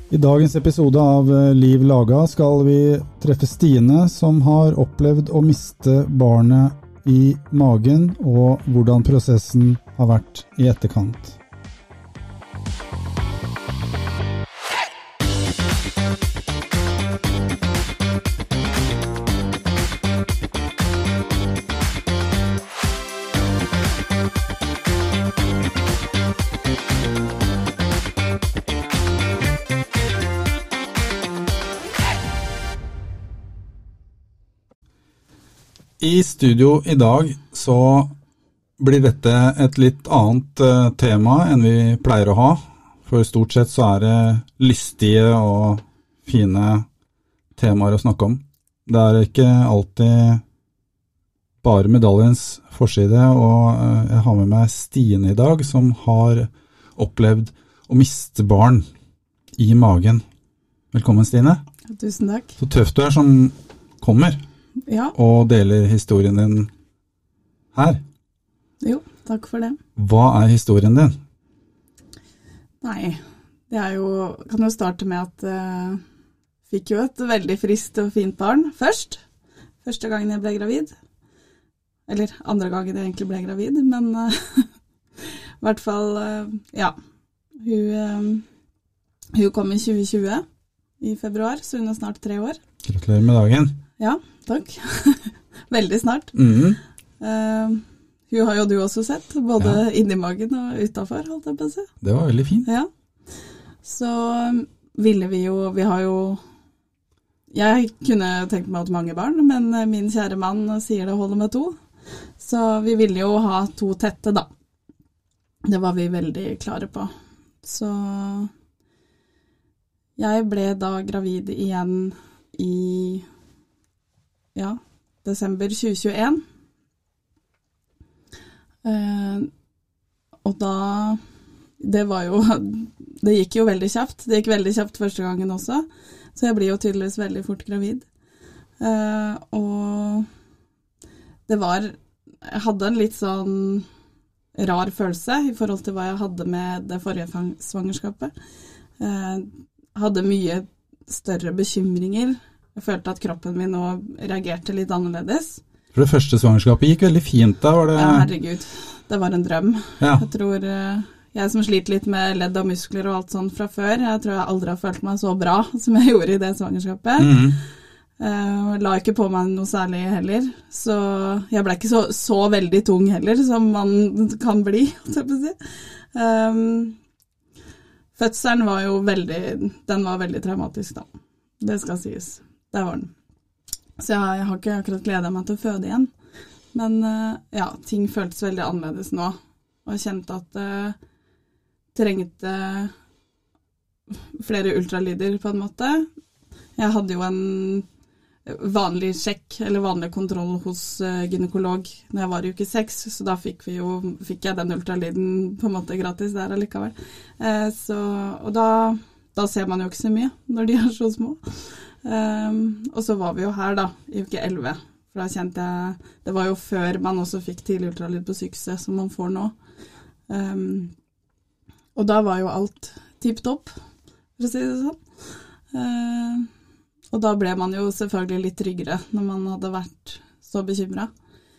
I dagens episode av Liv Laga skal vi treffe Stine, som har opplevd å miste barnet i magen, og hvordan prosessen har vært i etterkant. I studio i dag så blir dette et litt annet tema enn vi pleier å ha, for stort sett så er det lystige og fine temaer å snakke om. Det er ikke alltid bare medaljens forside, og jeg har med meg Stine i dag, som har opplevd å miste barn i magen. Velkommen, Stine. Tusen takk. Så tøft du er som kommer. Ja. Og deler historien din her. Jo, takk for det. Hva er historien din? Nei, det er jo, kan jo starte med at jeg fikk jo et veldig friskt og fint barn først. Første gangen jeg ble gravid. Eller andre gangen jeg egentlig ble gravid, men i hvert fall, ja. Hun kom i 2020, i februar, så hun er snart 3 år. Gratulerer med dagen. Ja, takk. Veldig snart. Mhm. Hun har jo du også sett, både inni magen og utenfor, holdt jeg på å si. Det var veldig fint. Ja. Så ville vi har jo, jeg kunne tenkt meg at mange barn, men min kjære mann sier det holder med 2. Så vi ville jo ha 2 tette da. Det var vi veldig klare på. Så jeg ble da gravid igjen i desember 2021. Og da, det gikk jo veldig kjapt. Det gikk veldig kjapt første gangen også, så jeg blir jo tydeligvis veldig fort gravid. Og jeg hadde en litt sånn rar følelse i forhold til hva jeg hadde med det forrige svangerskapet. Hadde mye større bekymringer. Jeg følte at kroppen min nå reagerte litt annerledes. For det første svangerskapet gikk veldig fint da, var det? Ja, herregud. Det var en drøm. Ja. Jeg tror, jeg som sliter litt med ledd og muskler og alt sånt fra før, jeg tror jeg aldri har følt meg så bra som jeg gjorde i det svangerskapet. La ikke på meg noe særlig heller, så jeg ble ikke så veldig tung heller, som man kan bli, så jeg får si. Fødselen var jo veldig traumatisk da. Det skal sies. Det var den. Så jeg har ikke akkurat gledet meg til å føde igjen. Men ja, ting føltes veldig annerledes nå. Og jeg kjente at trengte flere ultralyder på en måte. Jeg hadde jo en vanlig sjekk, eller vanlig kontroll hos gynekolog når jeg var i uke 6, så da fikk jeg den ultralyden på en måte gratis der allikevel. Og da ser man jo ikke så mye når de er så små. Og så var vi jo her da, i uke 11, for da kjente jeg, det var jo før man også fikk tidlig ultralyd på sykehuset, som man får nå. Og da var jo alt tippet opp, for å si det sånn. Og da ble man jo selvfølgelig litt tryggere når man hadde vært så bekymret.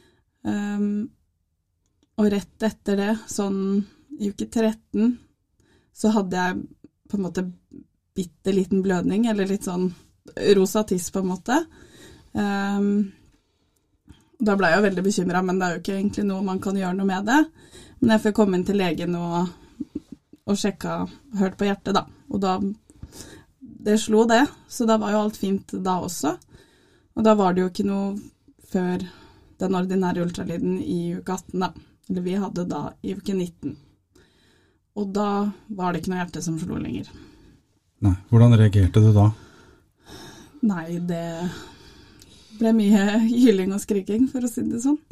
Og rett etter det, sånn i uke 13, så hadde jeg på en måte bitte liten blødning, eller litt sånn rosa tiss på en måte. Da ble jeg jo veldig bekymret, men det er jo ikke egentlig noe man kan gjøre noe med det. Men jeg fikk komme inn til legen og sjekka, hørt på hjertet da. Og da, det slo det, så da var jo alt fint da også. Og da var det jo ikke noe før den ordinære ultralyden i uke 18 da. Eller vi hadde da i uke 19. Og da var det ikke noe hjerte som slo lenger. Nei, hvordan reagerte du da? Nei, det ble mye hylling og skriking, for å si det sånn.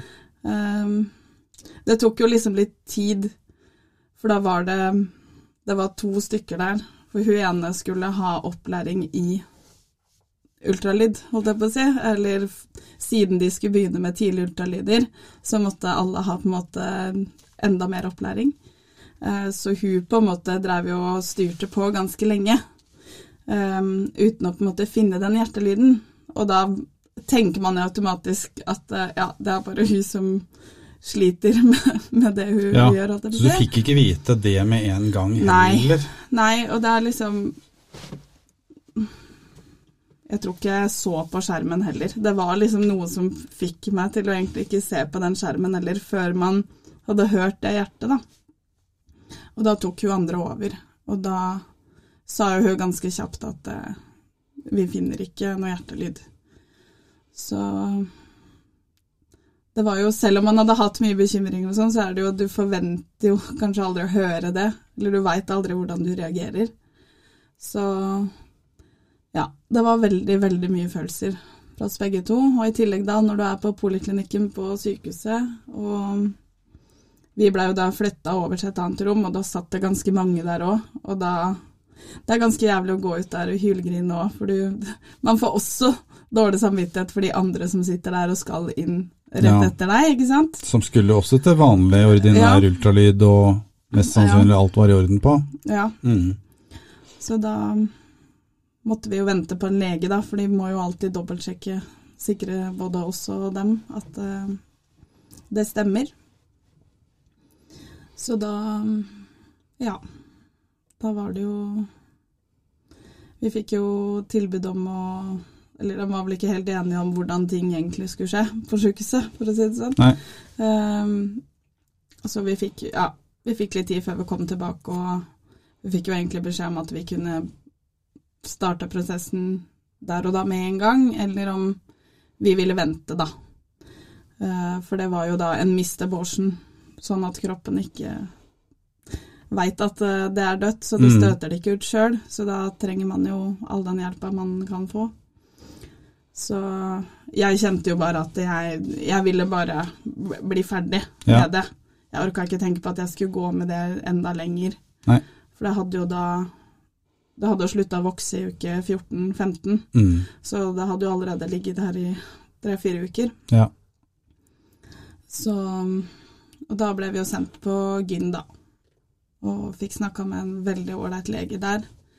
Det tok jo liksom litt tid, for da var det var 2 stykker der, for hun ene skulle ha opplæring i ultralyd, holdt jeg på å si, eller siden de skulle begynne med tidlig ultralyder, så måtte alle ha på en måte enda mer opplæring. Så hun på en måte drev jo og styrte på ganske lenge. uten å på en måte finne den hjertelyden. Og da tenker man jo automatisk at det bare hun som sliter med det hun gjør. Så du fikk ikke vite det med en gang heller? Nei, og det liksom jeg tror ikke jeg så på skjermen heller. Det var liksom noe som fikk meg til å egentlig ikke se på den skjermen heller, før man hadde hørt det hjertet da. Og da tok hun andre over. Og da sa jo hun ganske kjapt at vi finner ikke noe hjertelyd. Så det var jo, selv om man hadde hatt mye bekymringer og sånn, så det jo, du forventer jo kanskje aldri å høre det, eller du vet aldri hvordan du reagerer. Så ja, det var veldig, veldig mye følelser fra oss begge to, og i tillegg da, når du på poliklinikken på sykehuset, og vi ble jo da flyttet over til et annet rom, og da satt det ganske mange der også, og da, det ganske jævlig å gå ut der og hylgrine også, for man får også dårlig samvittighet for de andre som sitter der og skal inn rett etter deg, ikke sant? Som skulle også til vanlig ordinær ultralyd, og mest sannsynlig alt var i orden på. Ja, så da måtte vi jo vente på en lege da, for de må jo alltid dobbeltsjekke, sikre både oss og dem, at det stemmer. Så da, da var det jo, vi fikk jo tilbud om eller de var vel ikke helt enige om hvordan ting egentlig skulle skje på sykehuset, for å si det sånn. Nei. Så vi fikk litt tid før vi kom tilbake, og vi fikk jo egentlig beskjed om at vi kunne starte prosessen der og da med en gang, eller om vi ville vente da. For det var jo da en mist-abortion, sånn at kroppen ikke vet at det dødt, så det støter det ikke ut selv, så da trenger man jo all den hjelpen man kan få. Så jeg kjente jo bare at jeg ville bare bli ferdig med det. Jeg orket ikke tenke på at jeg skulle gå med det enda lenger. Nei. For det hadde jo da det hadde jo sluttet å vokse i uke 14-15, så det hadde jo allerede ligget her i 3-4 uker. Ja. Så, og da ble vi jo sendt på gyn da, og fikk snakket med en veldig ordentlig lege der.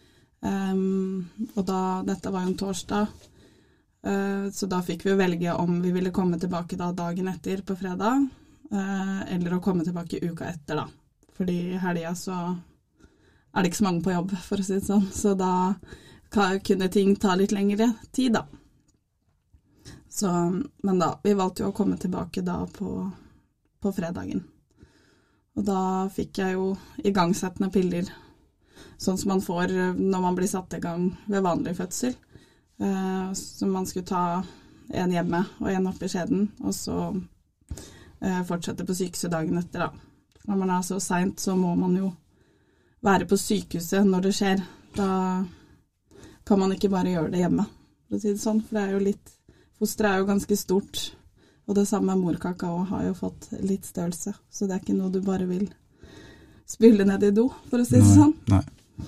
Og da, dette var jo en torsdag, så da fikk vi velge om vi ville komme tilbake da dagen etter på fredag, eller å komme tilbake uka etter da. Fordi i helgen så det ikke så mange på jobb, for å si det sånn. Så da kunne ting ta litt lengre tid da. Så, men da, vi valgte jo å komme tilbake da på fredagen. Og da fikk jeg jo igangsettende piller, sånn som man får når man blir satt i gang ved vanlig fødsel. Så man skulle ta en hjemme og en opp i skjeden, og så fortsette på sykehuset dagen etter da. Når man så sent, så må man jo være på sykehuset når det skjer. Da kan man ikke bare gjøre det hjemme, for å si det sånn, for det jo litt, fosteret jo ganske stort, og det samme morkaka også har jo fått litt størrelse, så det ikke noe du bare vil spyle ned i do, for å si det sånn. Nei.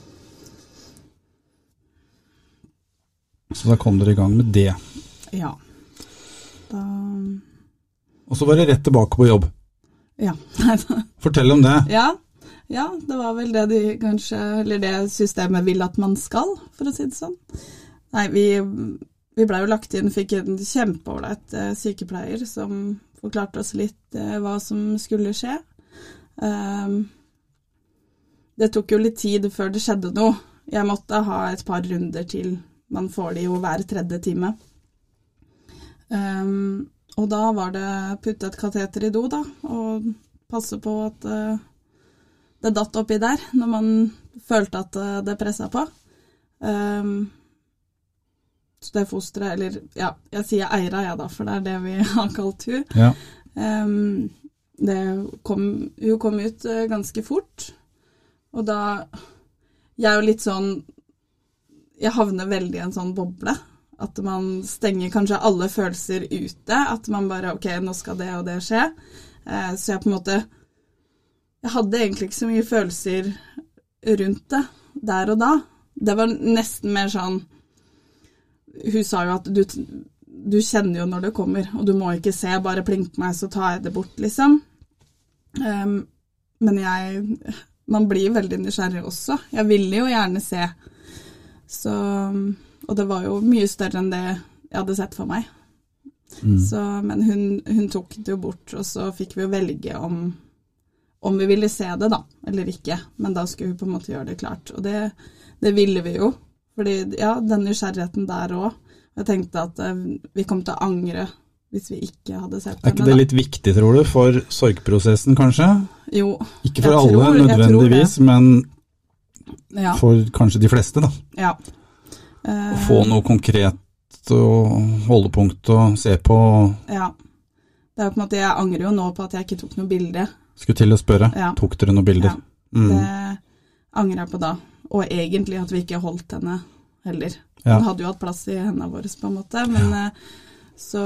Så da kom dere i gang med det. Ja. Da... Og så var det rett tilbake på jobb. Ja. Fortell om det. Ja, det var vel det de kanskje, eller det systemet vil at man skal, for å si det sånn. Nei, vi ble jo lagt inn, fikk en kjempeålreit sykepleier som forklarte oss litt hva som skulle skje. Det tok jo litt tid før det skjedde noe. Jeg måtte ha et par runder til. Man får det jo hver 3. time. Og da var det puttet et kateter i do da, og passe på at det datt oppi der, når man følte at det presset på. Så det fosteret, eller ja, jeg sier Eira ja da, for det det vi har kalt hun. Ja. Hun kom ut ganske fort, og da, jeg jo litt sånn, jeg havner veldig i en sånn boble, at man stenger kanskje alle følelser ute, at man bare, ok, nå skal det og det skje. Så jeg på en måte, jeg hadde egentlig ikke så mye følelser rundt det, der og da. Det var nesten mer sånn, hun sa jo at du kjenner jo når det kommer, og du må ikke se, bare plink på meg, så tar jeg det bort, liksom. Men man blir veldig nysgjerrig også. Jeg ville jo gjerne se Så, og det var jo mye større enn det jeg hadde sett for meg. Så, men hun tok det jo bort, og så fikk vi jo velge om vi ville se det da, eller ikke. Men da skulle vi på en måte gjøre det klart. Og det ville vi jo. Fordi, ja, den nysgjerrigheten der også. Jeg tenkte at vi kom til å angre hvis vi ikke hadde sett det. Ikke det litt viktig, tror du, for sorgprosessen kanskje? Jo. Ikke for alle nødvendigvis, men for kanskje de fleste da. Ja. Å få noe konkret og holdepunkt å se på. Ja. Det er på en måte, jeg angrer jo nå på at jeg ikke tok noe bilde. Skulle til å spørre, tok dere noe bilder? Ja, det angrer jeg på da. Og egentlig at vi ikke holdt henne heller. Hun hadde jo hatt plass i hendene våre på en måte, men så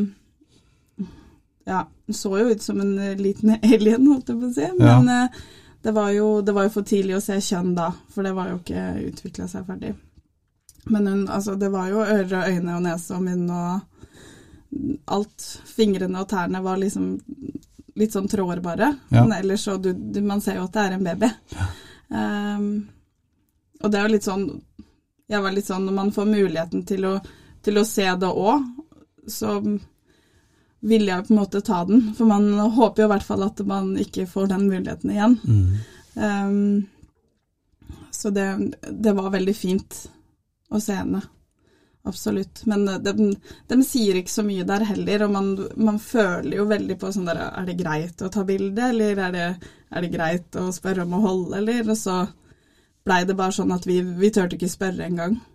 så jo ut som en liten alien, holdt jeg på å si. Men det var jo for tidlig å se kjønn da, for det var jo ikke utviklet seg ferdig. Men hun, altså, det var jo ører og øyne og nese og munn og alt. Fingrene og tærne var liksom litt sånn tråder bare. Men ellers så, man ser jo at det er en baby. Og det er jo litt sånn, jeg var litt sånn, når man får muligheten til å se det også, så vil jeg på en måte ta den. For man håper jo i hvert fall at man ikke får den muligheten igjen. Så det var veldig fint å se henne, absolutt. Men de sier ikke så mye der heller, og man føler jo veldig på sånn der, er det greit å ta bilde, eller er det greit å spørre om å holde, eller? Og så ble det bare sånn at vi tørte ikke spørre en gang.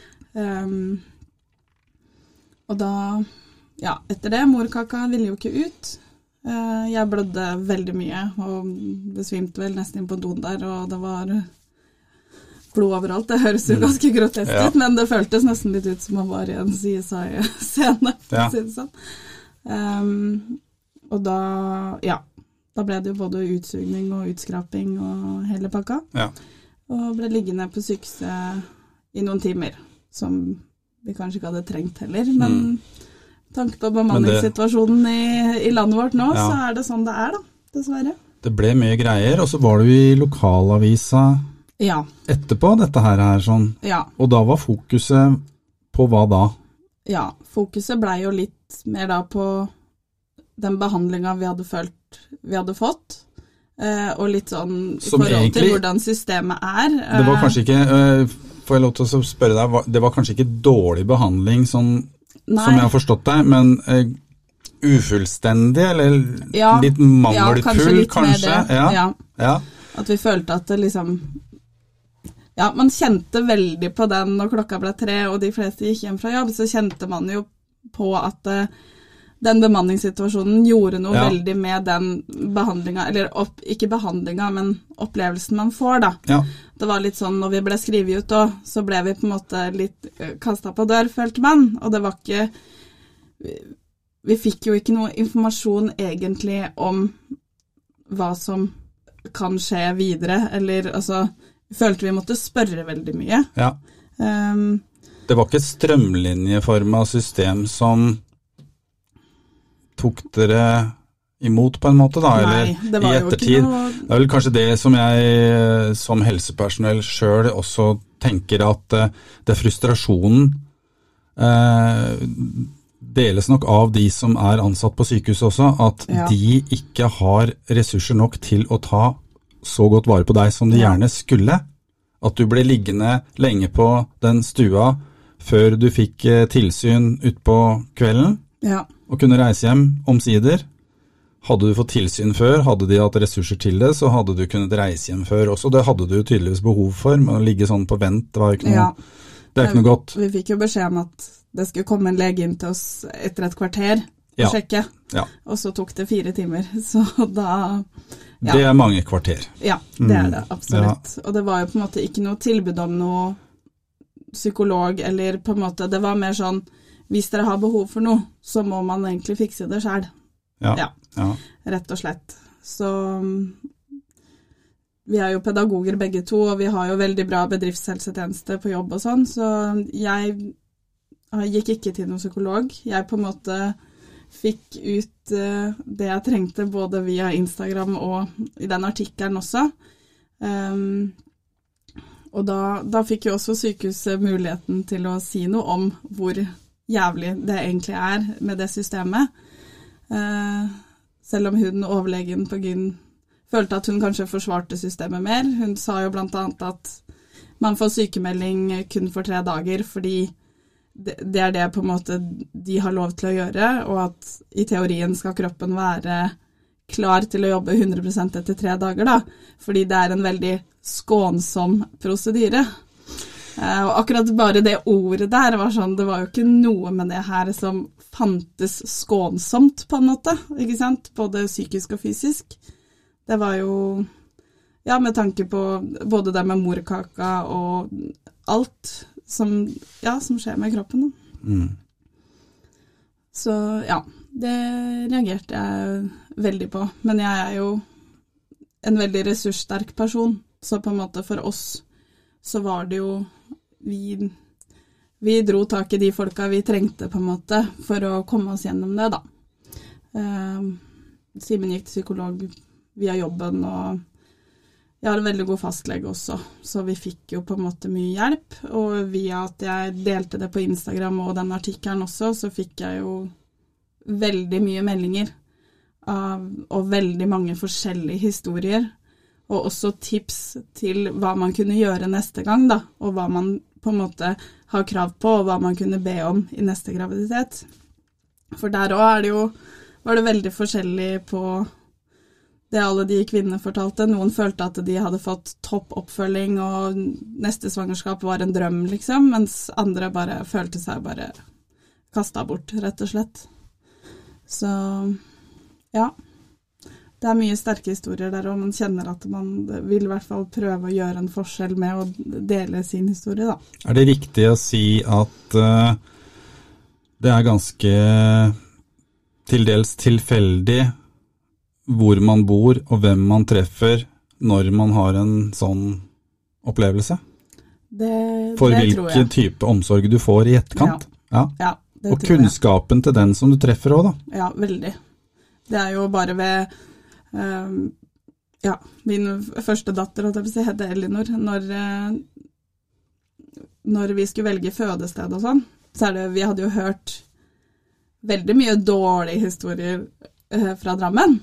Og da, etter det, morkaka ville jo ikke ut. Jeg blødde veldig mye, og besvimte vel nesten inn på doen der, og det var blod overalt. Det høres jo ganske grotesk ut, men det føltes nesten litt ut som man var i en CSI-scene, for å si det sånn. Og da ble det jo både utsugning og utskraping og hele pakka. Og ble liggende på sykehuset i noen timer, som vi kanskje ikke hadde trengt heller, men tanke på bemanningssituasjonen i landet vårt nå, så er det sånn det er da, dessverre. Det ble mye greier, og så var du i lokalavisa etterpå dette her sånn. Og da var fokuset på hva da? Ja, fokuset ble jo litt mer da på den behandlingen vi hadde følt vi hadde fått, og litt sånn i forhold til hvordan systemet er. Det var kanskje ikke, får jeg lov til å spørre deg, det var kanskje ikke dårlig behandling sånn, som jeg har forstått deg, men ufullstendig, eller litt mangelfull, kanskje? Ja, at vi følte at det liksom man kjente veldig på den når klokka ble 3 og de fleste gikk hjem fra jobb, så kjente man jo på at den bemanningssituasjonen gjorde noe veldig med den behandlingen, eller ikke behandlingen, men opplevelsen man får da. Det var litt sånn, når vi ble skrivet ut da, så ble vi på en måte litt kastet på dør, følte man, og det var ikke, vi fikk jo ikke noe informasjon egentlig om hva som kan skje videre, eller altså, følte vi måtte spørre veldig mye. Det var ikke et strømlinjeformet system som tok dere imot på en måte da, eller det var i ettertid. Jo ikke noe... Det er vel kanskje det som jeg som helsepersonell selv også tenker at det er frustrasjonen deles nok av de som er ansatt på sykehus også, at de ikke har ressurser nok til å ta så godt vare på deg som de gjerne skulle. At du ble liggende lenge på den stua før du fikk tilsyn ut på kvelden, og kunne reise hjem omsider. Hadde du fått tilsyn før, hadde de hatt ressurser til det, så hadde du kunnet reise hjem før også. Det hadde du tydeligvis behov for, men å ligge sånn på vent, det var ikke noe, det er ikke noe godt. Vi fikk jo beskjed om at det skulle komme en lege inn til oss etter et kvarter og sjekke, og så tok det 4 timer, så da... Det er mange kvarter. Ja, det er det, absolutt. Og det var jo på en måte ikke noe tilbud om noe psykolog, eller på en måte, det var mer sånn, hvis dere har behov for noe, så må man egentlig fikse det selv. Rett og slett. Så vi er jo pedagoger begge to, og vi har jo veldig bra bedriftshelsetjeneste på jobb og sånn, så jeg gikk ikke til noen psykolog. Jeg på en måte fikk ut det jeg trengte både via Instagram og i den artikkelen også. Og da fikk jo også sykehuset muligheten til å si noe om hvor jævlig det egentlig med det systemet. Selv om hun, overlegen på gyn, følte at hun kanskje forsvarte systemet mer. Hun sa jo blant annet at man får sykemelding kun for 3 dager, fordi det det på en måte de har lov til å gjøre, og at i teorien skal kroppen være klar til å jobbe 100% etter 3 dager da, fordi det en veldig skånsom prosedyre. Og akkurat bare det ordet der var sånn, det var jo ikke noe med det her som fantes skånsomt på en måte, ikke sant? Både psykisk og fysisk. Det var jo, ja, med tanke på både det med morkaka og alt som skjer med kroppen. Så ja, det reagerte jeg veldig på. Men jeg jo en veldig ressurssterk person, så på en måte for oss så var det jo, vi dro tak i de folka vi trengte på en måte, for å komme oss gjennom det da. Simen gikk til psykolog via jobben, og jeg har en veldig god fastlege også, så vi fikk jo på en måte mye hjelp, og via at jeg delte det på Instagram og den artikkelen også, så fikk jeg jo veldig mye meldinger og veldig mange forskjellige historier, og også tips til hva man kunne gjøre neste gang da, og hva man på en måte har krav på, og hva man kunne be om i neste graviditet. For der også var det veldig forskjellig på det alle de kvinnene fortalte. Noen følte at de hadde fått topp oppfølging, og neste svangerskap var en drøm, liksom, mens andre bare følte seg bare kastet bort, rett og slett. Så, ja. Det mye sterke historier der, og man kjenner at man vil i hvert fall prøve å gjøre en forskjell med å dele sin historie, da. Det riktig å si at det ganske til dels tilfeldig hvor man bor og hvem man treffer når man har en sånn opplevelse? For hvilken type omsorg du får i etterkant? Ja, og kunnskapen til den som du treffer også, da. Ja, veldig. Det jo bare ved min første datter, heter Elinor, når vi skulle velge fødested og sånn, så vi hadde jo hørt veldig mye dårlige historier fra Drammen.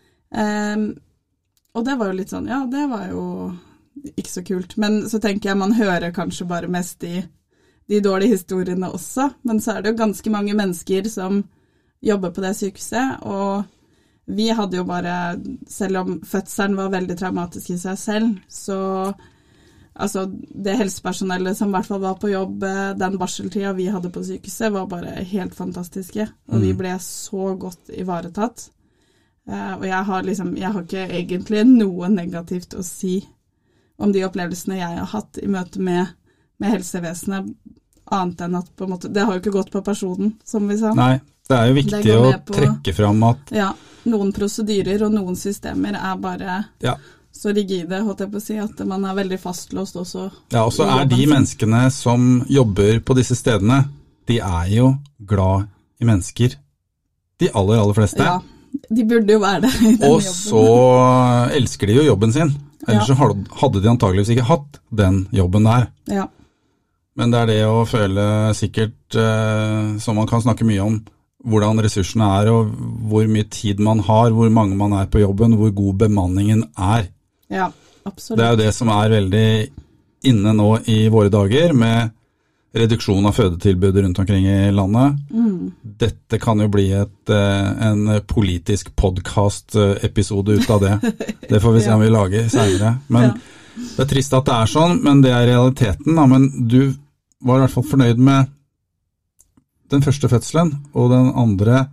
Og det var jo litt sånn, ja, det var jo ikke så kult, men så tenker jeg man hører kanskje bare mest de dårlige historiene også, men så det jo ganske mange mennesker som jobber på det sykehuset, og vi hadde jo bare, selv om fødselen var veldig traumatisk i seg selv, så altså det helsepersonellet som i hvert fall var på jobb, den barseltida vi hadde på sykehuset var bare helt fantastiske, og vi ble så godt ivaretatt. Og jeg har ikke egentlig noe negativt å si om de opplevelsene jeg har hatt i møte med helsevesenet, annet enn at på en måte, det har jo ikke gått på personen, som vi sa. Nei, det jo viktig å trekke fram at noen prosedyrer og noen systemer bare så rigide, holdt jeg på å si, at man veldig fastlåst også. Ja, og så de menneskene som jobber på disse stedene, de jo glad i mennesker. De aller fleste. Ja, de burde jo være det i den og jobben. Så elsker de jo jobben sin. Ellers så hadde de antageligvis ikke hatt den jobben der. Ja. Men det det å føle sikkert, som man kan snakke mye om, hvordan ressursene og hvor mye tid man har, hvor mange man på jobben, hvor god bemanningen Ja, absolutt. Det jo det som veldig inne nå i våre dager, med reduksjon av fødetilbud rundt omkring i landet. Dette kan jo bli en politisk podcast-episode ut av det. Det får vi se om vi lager senere. Men det trist at det sånn, men det realiteten. Da. Men du var i hvert fall fornøyd med den første fødselen, og den andre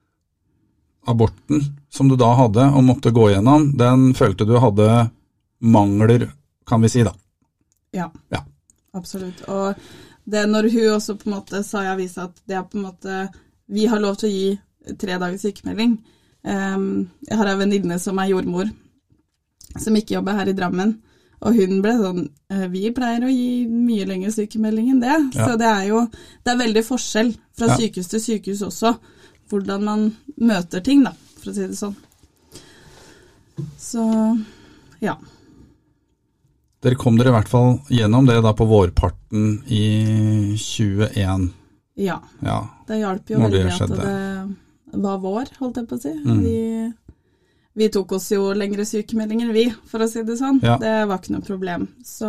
aborten som du da hadde og måtte gå gjennom, den følte du hadde mangler, kan vi si da. Ja. Absolutt. Og det når hun også på en måte sa i avisa at det på en måte, vi har lov til å gi 3 dagers sykemelding. Jeg har en venninne som jordmor, som ikke jobber her i Drammen, og hun ble sånn, vi pleier å gi mye lengre sykemelding enn det. Ja. Så det veldig forskjell fra sykehus til sykehus også, hvordan man møter ting da, for å si det sånn. Så, ja. Dere kom dere i hvert fall gjennom det da på vårparten i 21. Ja, det hjalp jo Når det veldig at skjedde. det var vår, holdt jeg på å si. Vi tok oss jo lengre sykemeldinger, for å si det sånn. Ja. Det var ikke noe problem. Så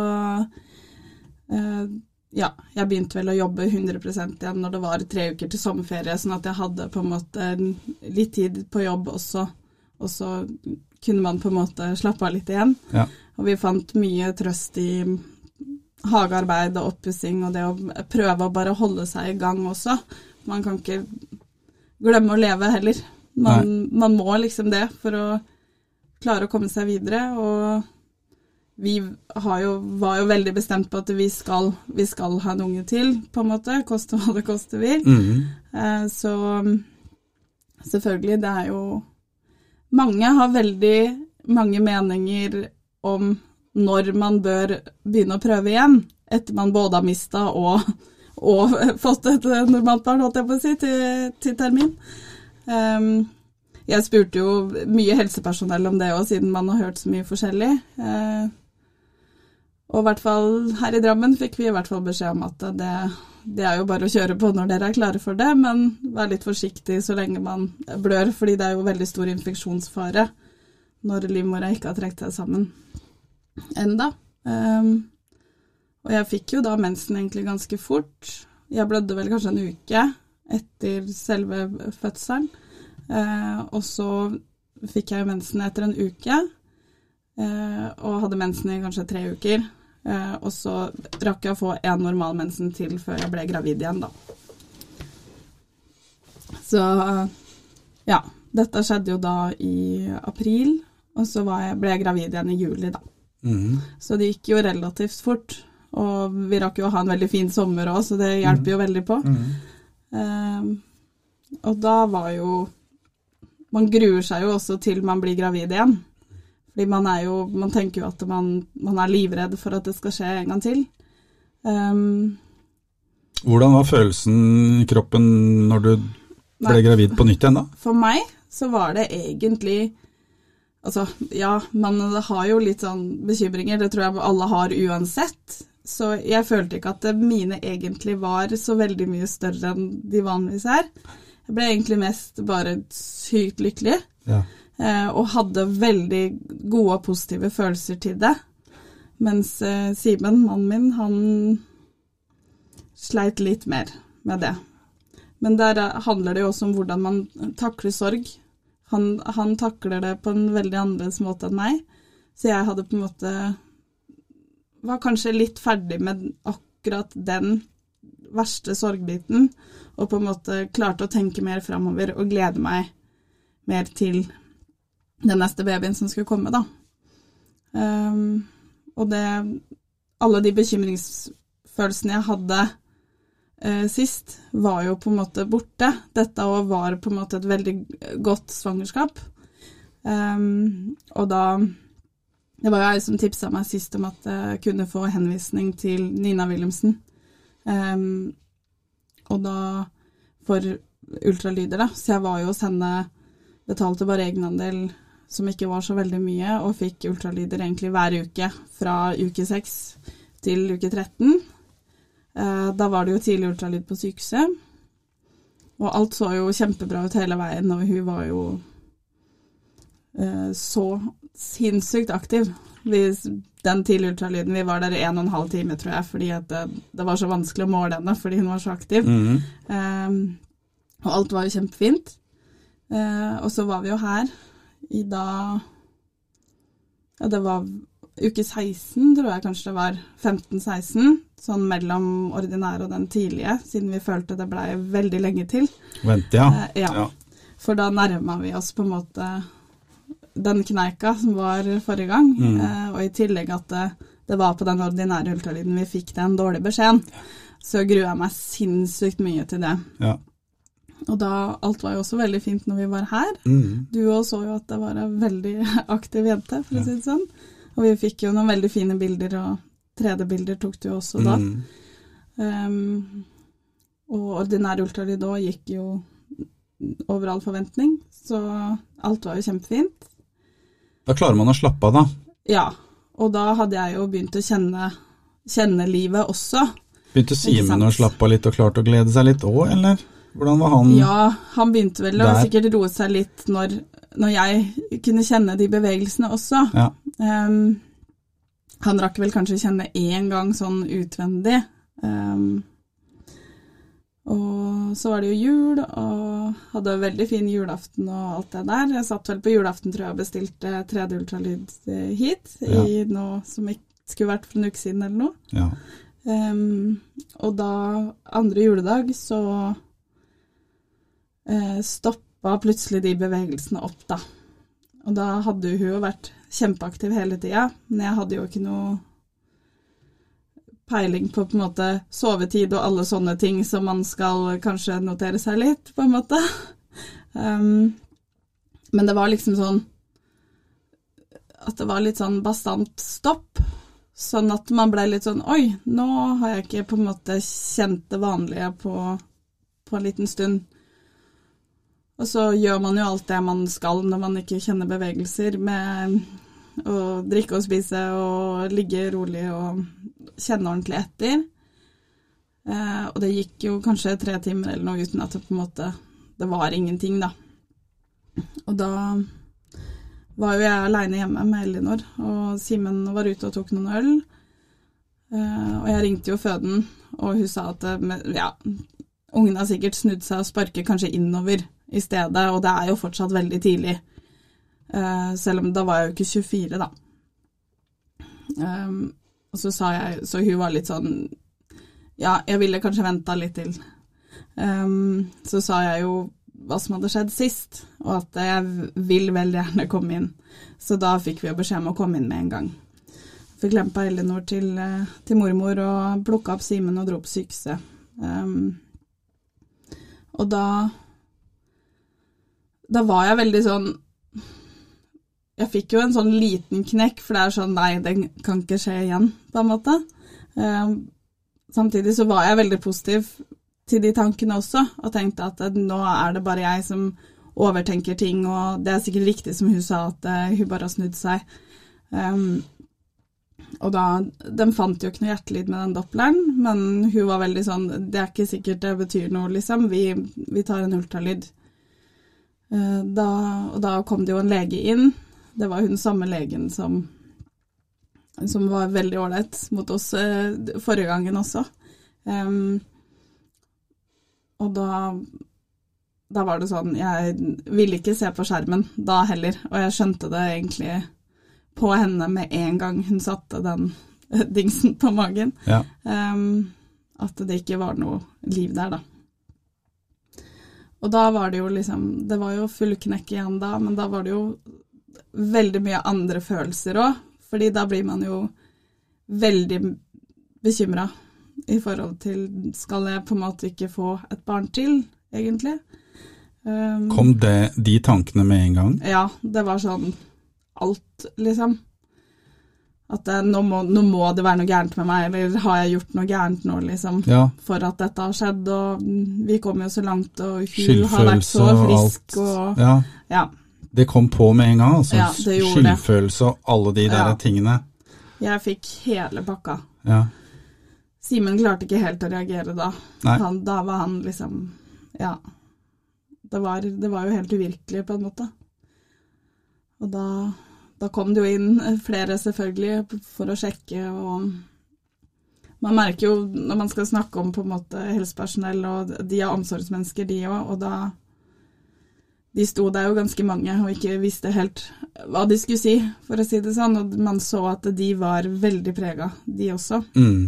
ja, jeg begynte vel å jobbe 100% igjen når det var 3 uker til sommerferie, sånn at jeg hadde på en måte litt tid på jobb også, og så kunne man på en måte slappe av litt igjen. Ja. Og vi fant mye trøst i hagearbeid og oppussing, og det å prøve å bare holde seg i gang også. Man kan ikke glemme å leve heller. Man må liksom det for å klare å komme seg videre, og vi var jo veldig bestemt på at vi skal ha en unge til, på en måte, koste hva det koste vil. Så selvfølgelig, det er jo mange har veldig mange meninger om når man bør begynne å prøve igjen, etter man både har mistet og fått et normalt barn, holdt jeg på å si, til termin. Jeg spurte jo mye helsepersonell om det også, siden man har hørt så mye forskjellig. Og i hvert fall her i Drammen fikk vi i hvert fall beskjed om at det er jo bare å kjøre på når dere er klare for det, men vær litt forsiktig så lenge man blør, fordi det er jo veldig stor infeksjonsfare når livmora ikke har trekt seg sammen enda. Og jeg fikk jo da mensen egentlig ganske fort. Jeg blødde vel kanskje en uke etter selve fødselen, og så fikk jeg mensen etter en uke, og hadde mensen i kanskje 3 uker. Og så rakk jeg å få en normal mensen til før jeg ble gravid igjen da. Så ja, dette skjedde jo da i april, og så ble jeg gravid igjen i juli da. Så det gikk jo relativt fort, og vi rakk jo å ha en veldig fin sommer også, så det hjelper jo veldig på. Og da var jo, man gruer seg jo også til man blir gravid igjen. Fordi man tenker jo at man er livredd for at det skal skje en gang til. Hvordan var følelsen i kroppen når du ble gravid på nytt igjen da? For meg så var det egentlig, altså ja, man har jo litt sånn bekymringer, det tror jeg alle har uansett. Så jeg følte ikke at mine egentlig var så veldig mye større enn de vanligvis er. Jeg ble egentlig mest bare sykt lykkelig. Ja. Og hadde veldig gode og positive følelser til det. Mens Simen, mannen min, han sleit litt mer med det. Men der handler det jo også om hvordan man takler sorg. Han takler det på en veldig annerledes måte enn meg. Så jeg hadde på en måte, var kanskje litt ferdig med akkurat den verste sorgbiten, og på en måte klarte å tenke mer fremover og glede meg mer til den neste babyen som skulle komme da. Og alle de bekymringsfølelsene jeg hadde sist var jo på en måte borte. Dette var på en måte et veldig godt svangerskap. Og da, det var jo jeg som tipset meg sist om at jeg kunne få henvisning til Nina Wilhelmsen. Og da for ultralyder da, så jeg var jo hos henne, betalte bare egenandel som ikke var så veldig mye, og fikk ultralyder egentlig hver uke, fra uke 6 til uke 13. Da var det jo tidlig ultralyd på sykehuset, og alt så jo kjempebra ut hele veien, og hun var jo så sinnssykt aktiv. Den tidlige ultralyden, vi var der 1,5 time, tror jeg, fordi at det var så vanskelig å måle henne, fordi hun var så aktiv. Og alt var jo kjempefint. Og så var vi jo her i da, ja, det var uke 16, tror jeg kanskje det var 15-16, sånn mellom ordinær og den tidlige, siden vi følte det ble veldig lenge til. Vent, ja. Ja. For da nærmet vi oss på en måte den kneika som var forrige gang, og i tillegg at det var på den ordinære ultralyden vi fikk den dårlige beskjeden, så gruer jeg meg sinnssykt mye til det. Ja. Og da, alt var jo også veldig fint når vi var her. Du også så jo at det var en veldig aktiv jente, for å si det sånn. Og vi fikk jo noen veldig fine bilder, og 3D-bilder tok du også da. Og ordinær ultralyd da gikk jo over all forventning, så alt var jo kjempefint. Da klarer man å slappe av da. Ja, Og da hadde jeg jo begynt å kjenne livet også. Begynte Simen å slappe av litt og klarte å glede seg litt også, eller? Hvordan var han? Ja, han begynte vel å sikkert roe seg litt når jeg kunne kjenne de bevegelsene også. Ja. Han rakk vel kanskje kjenne en gang sånn utvendig. Og så var det jo jul, og hadde veldig fin julaften og alt det der. Jeg satt vel på julaften, tror jeg, og bestilte 3D ultralyd hit, i noe som ikke skulle vært for en uke siden eller noe. Ja. Og da, andre juledag, så stoppet plutselig de bevegelsene opp da. Og da hadde hun jo vært kjempeaktiv hele tiden, men jeg hadde jo ikke noe peiling på en måte sovetid og alle sånne ting som man skal kanskje notere seg litt, på en måte. Men det var liksom sånn at det var litt sånn bastant stopp, sånn at man ble litt sånn, oi, nå har jeg ikke på en måte kjent det vanlige på en liten stund. Og så gjør man jo alt det man skal når man ikke kjenner bevegelser, med å drikke og spise og ligge rolig og kjenne ordentlig etter. Og det gikk jo kanskje 3 timer eller noe uten at det på en måte, det var ingenting da. Og da var jo jeg alene hjemme med Elinor, og Simen var ute og tok noen øl. Og jeg ringte jo føden, og hun sa at ja, ungen har sikkert snudd seg og sparket kanskje innover i stedet, og det er jo fortsatt veldig tidlig. Selv om da var jeg jo ikke 24 da. Og så sa jeg, så hun var litt sånn, ja, jeg ville kanskje vente litt til. Så sa jeg jo hva som hadde skjedd sist, og at jeg vil veldig gjerne komme inn. Så da fikk vi jo beskjed om å komme inn med en gang. Fikk lempet Elinor til mormor og plukket opp Simen og dro på sykehuset. Og da var jeg veldig sånn, jeg fikk jo en sånn liten knekk, for det er sånn, nei, det kan ikke skje igjen, på en måte. Samtidig så var jeg veldig positiv til de tankene også, og tenkte at nå er det bare jeg som overtenker ting, og det er sikkert riktig som hun sa, at hun bare har snudd seg. Og da, de fant jo ikke noe hjertelyd med den doppleren, men hun var veldig sånn, det er ikke sikkert det betyr noe, liksom, vi tar en ultralyd. Og da kom det jo en lege inn. Det var hun samme legen som var veldig ordentlig mot oss forrige gangen også. Og da var det sånn, jeg ville ikke se på skjermen da heller, og jeg skjønte det egentlig på henne med en gang hun satte den dingsen på magen. Ja. At det ikke var noe liv der da. Og da var det jo liksom, det var jo full knekk igjen da, men da var det jo veldig mye andre følelser også, fordi da blir man jo veldig bekymret i forhold til, skal jeg på en måte ikke få et barn til, egentlig? Kom de tankene med en gang? Ja, det var sånn alt, liksom. At nå må det være noe gærent med meg, eller har jeg gjort noe gærent nå, liksom, for at dette har skjedd, og vi kom jo så langt, og hun har vært så frisk, og ja. Det kom på med en gang, altså. Ja, det gjorde det. Skyldfølelse og alle de der tingene. Jeg fikk hele pakka. Ja. Simen klarte ikke helt å reagere da. Da var han liksom, ja, det var jo helt uvirkelig på en måte. Og da kom det jo inn flere selvfølgelig for å sjekke, og man merker jo når man skal snakke om på en måte helsepersonell, og de er omsorgsmennesker de også, og da de sto der jo ganske mange og ikke visste helt hva de skulle si, for å si det sånn, og man så at de var veldig preget, de også.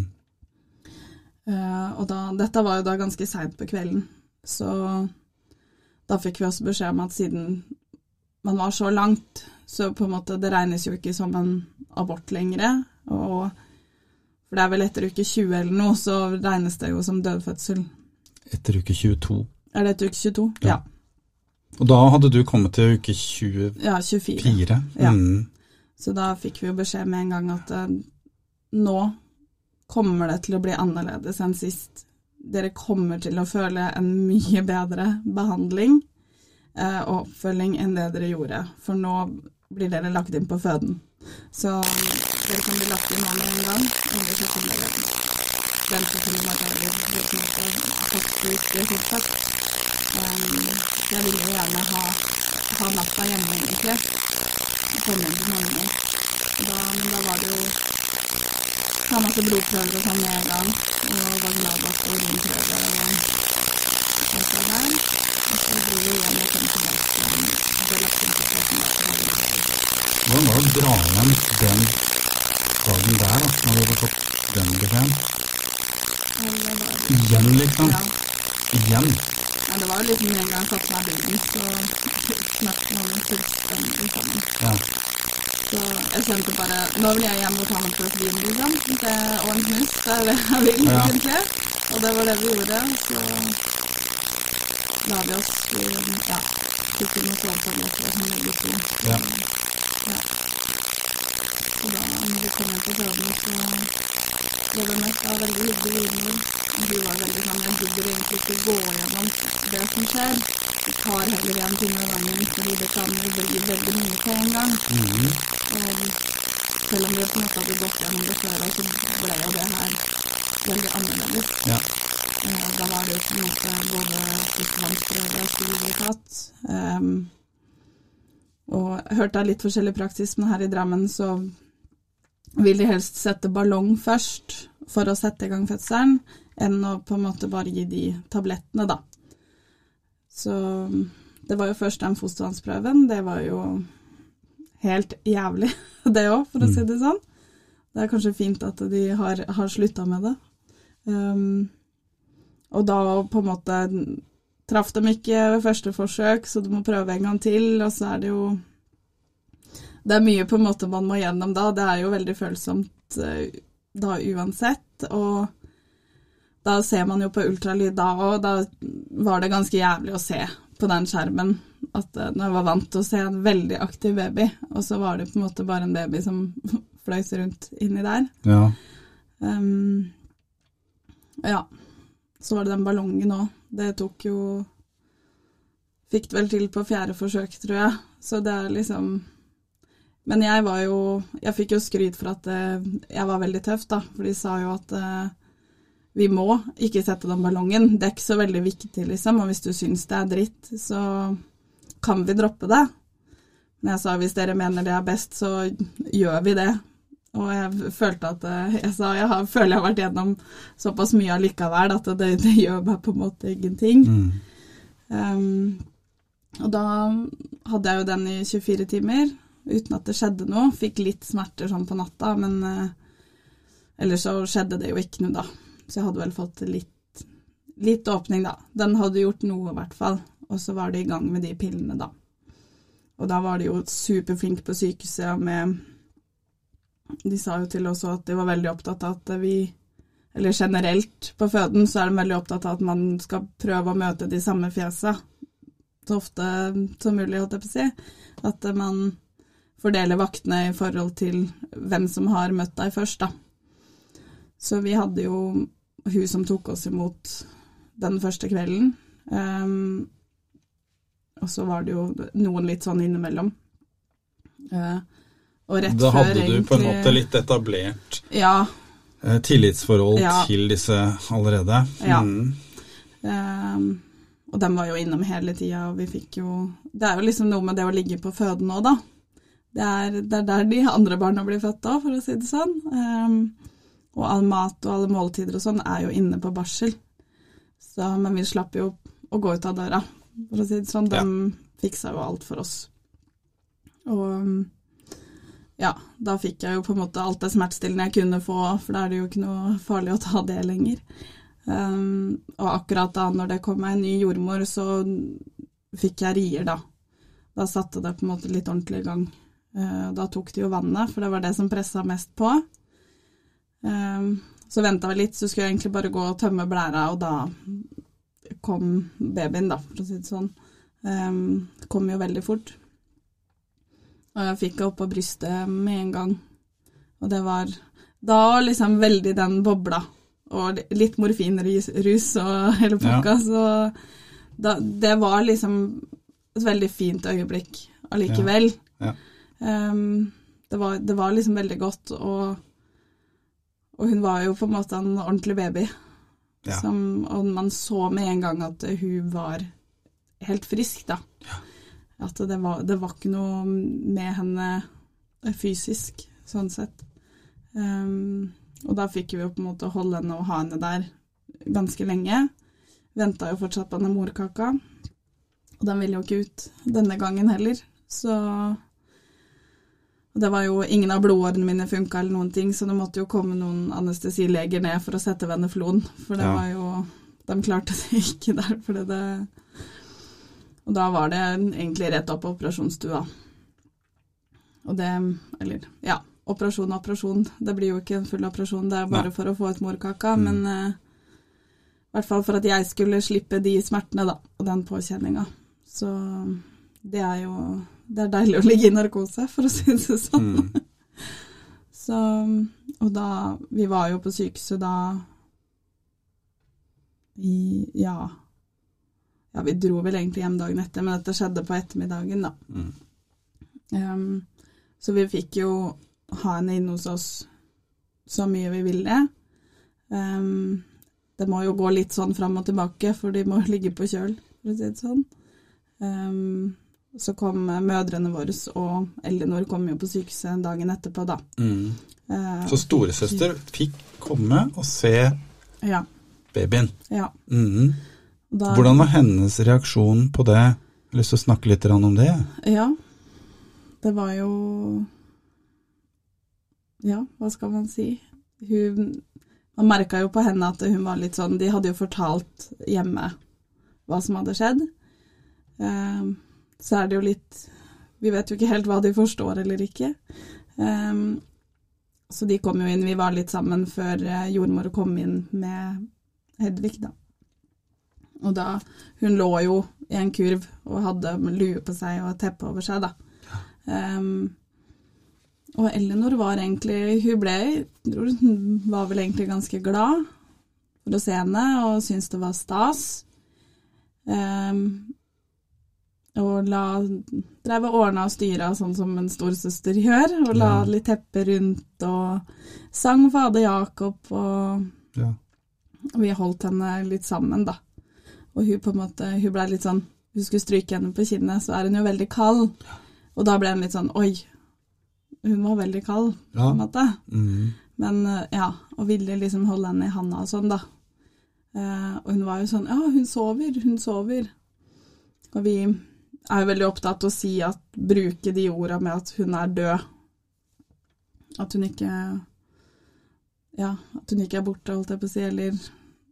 Og dette var jo da ganske sent på kvelden, så da fikk vi også beskjed om at siden man var så langt, så på en måte det regnes jo ikke som en abort lengre, og for det er vel etter uke 20 eller noe, så regnes det jo som dødfødsel. Etter uke 22? Er det etter uke 22? Ja. Og da hadde du kommet til uke 24? Ja, 24. Ja. Så da fikk vi jo beskjed med en gang at nå kommer det til å bli annerledes enn sist. Dere kommer til å føle en mye bedre behandling og oppfølging enn det dere gjorde, for nå blir dere lagt inn på føden. Så dere egoistisk sagt. Jeg ville jo gjerne ha natta hjemme egentlig. Komme inn til mange. Men da var det jo ta masse blodprøver og sånn med en gang. Og vaginalvakt og urinprøver og alt det der. Og så blir vi igjen og kommer tilbake til det lagt inn til kroppen. Hvordan var det å dra hjem den dagen der, da, når du hadde fått den beskjeden? Igjen, liksom? Ja. Igjen? Ja, det var jo liksom en gang jeg satt meg i bilen, så snakket man fullstendig sammen. Ja. Så jeg kjente bare, nå vil jeg hjem og ta meg på et vin, liksom. Og en snus, det er det jeg vil, egentlig. Og det var det vi gjorde, så la vi oss, fikk inn noe sovetabletter og sånn veldig fint. Ja. Og da, når vi kom inn på døden, så ble det mest av veldig hyggelig jordmor. Og hun var veldig sånn, jeg gidder egentlig ikke gå gjennom det som skjer. Vi tar heller en ting av gangen, fordi det kan bli veldig mye på en gang. Selv om vi på en måte hadde gått gjennom det før, så ble jo det her veldig annerledes. Ja. Da var det jo på en måte både fostervannsprøve og studiekatt. Og hørte jeg litt forskjellig praksis, men her i Drammen så vil de helst sette ballong først for å sette i gang fødselen, enn å på en måte bare gi de tablettene da. Så det var jo først den fostervannsprøven, det var jo helt jævlig det også, for å si det sånn. Det er kanskje fint at de har sluttet med det. Og da på en måte traff dem ikke ved første forsøk, så du må prøve en gang til, og så er det jo det er mye på en måte man må gjennom da, det er jo veldig følsomt da uansett, og da ser man jo på ultralyd da, og da var det ganske jævlig å se på den skjermen, at når jeg var vant til å se en veldig aktiv baby, og så var det på en måte bare en baby som fløys rundt inni der. Ja. Ja, så var det den ballongen også. Det tok jo, fikk det vel til på 4. forsøk, tror jeg, så det er liksom... Men jeg fikk jo skryt for at jeg var veldig tøff da, for de sa jo at vi må ikke sette den ballongen, det er ikke så veldig viktig liksom, og hvis du synes det er dritt, så kan vi droppe det. Men jeg sa, hvis dere mener det er best, så gjør vi det. Og jeg følte at, jeg føler jeg har vært gjennom såpass mye allikevel, at det gjør meg på en måte ingenting. Og da hadde jeg jo den i 24 timer, uten at det skjedde noe. Fikk litt smerter sånn på natta, men ellers så skjedde det jo ikke noe da. Så jeg hadde vel fått litt åpning da. Den hadde gjort noe i hvert fall, og så var det i gang med de pillene da. Og da var de jo superflinke på sykehuset med, de sa jo til oss at de var veldig opptatt av at eller generelt på føden, så er de veldig opptatt av at man skal prøve å møte de samme fjesa, så ofte som mulig, holdt jeg på å si. At man fordele vaktene i forhold til hvem som har møtt deg først da. Så vi hadde jo hun som tok oss imot den første kvelden, og så var det jo noen litt sånn innimellom. Og rett da hadde før, du egentlig, på en måte litt etablert tillitsforhold til disse allerede. Ja. Og de var jo innom hele tiden, og vi fikk jo... Det er jo liksom noe med det å ligge på føden nå da. Det er der de andre barna blir født da, for å si det sånn. Og all mat og alle måltider og sånn er jo inne på barsel. Men vi slapp jo å gå ut av døra, for å si det sånn. De fikset jo alt for oss. Og ja, da fikk jeg jo på en måte alt det smertestillende jeg kunne få, for da er det jo ikke noe farlig å ta det lenger. Og akkurat da, når det kom meg en ny jordmor, så fikk jeg rier da. Da satte det på en måte litt ordentlig i gang. Da tok de jo vannet, for det var det som presset mest på. Så ventet vi litt, så skulle jeg egentlig bare gå og tømme blæra, og da kom babyen da, for å si det sånn. Det kom jo veldig fort. Og jeg fikk opp på brystet med en gang. Og det var da liksom veldig den bobla, og litt morfinrus og hele pakka, så det var liksom et veldig fint øyeblikk allikevel. Ja. Det var liksom veldig godt, og hun var jo på en måte en ordentlig baby. Ja. Og man så med en gang at hun var helt frisk da. Ja. At det var ikke noe med henne fysisk, sånn sett. Og da fikk vi jo på en måte holde henne og ha henne der ganske lenge. Ventet jo fortsatt på denne morkaka. Og den ville jo ikke ut denne gangen heller. Så det var jo ingen av blodårene mine funket eller noen ting, så det måtte jo komme noen anestesileger ned for å sette veneflon. For det var jo, de klarte det ikke der. Og da var det egentlig rett opp på operasjonsstua. Og det, eller ja, operasjon. Det blir jo ikke en full operasjon, det er bare for å få ut morkaka, men i hvert fall for at jeg skulle slippe de smertene da, og den påkjenningen. Så det er deilig å ligge i narkose, for å si det sånn. Så, og da, vi var jo på sykehuset da, ja, vi dro vel egentlig hjem dagen etter, men dette skjedde på ettermiddagen da. Så vi fikk jo ha henne inn hos oss så mye vi ville. Det må jo gå litt sånn frem og tilbake, for de må ligge på kjøl, for å si det sånn. Så kom mødrene våre, og Elinor kom jo på sykehuset dagen etterpå da. Så storesøster fikk komme og se babyen. Ja. Hvordan var hennes reaksjon på det? Jeg har lyst til å snakke litt om det. Ja, det var jo, ja, hva skal man si? Man merket jo på henne at hun var litt sånn, de hadde jo fortalt hjemme hva som hadde skjedd. Så er det jo litt, vi vet jo ikke helt hva de forstår eller ikke. Så de kom jo inn, vi var litt sammen før jordmor kom inn med Hedvig da. Og da, hun lå jo i en kurv og hadde lue på seg og teppe over seg da. Og Elinor var egentlig, hun var vel egentlig ganske glad for å se henne og syntes det var stas. Og drev og ordnet og styret sånn som en storsøster gjør, og la litt teppe rundt og sang Fader Jakob, og vi holdt henne litt sammen da. Og hun på en måte, hun ble litt sånn, hun skulle stryke henne på kinnet, så er hun jo veldig kald. Og da ble hun litt sånn, oi, hun var veldig kald, på en måte. Men ja, og ville liksom holde henne i handa og sånn da. Og hun var jo sånn, ja, hun sover. Og vi er jo veldig opptatt å si at, bruke de ordene med at hun er død. At hun ikke, at hun ikke er borte, holdt jeg på å si, eller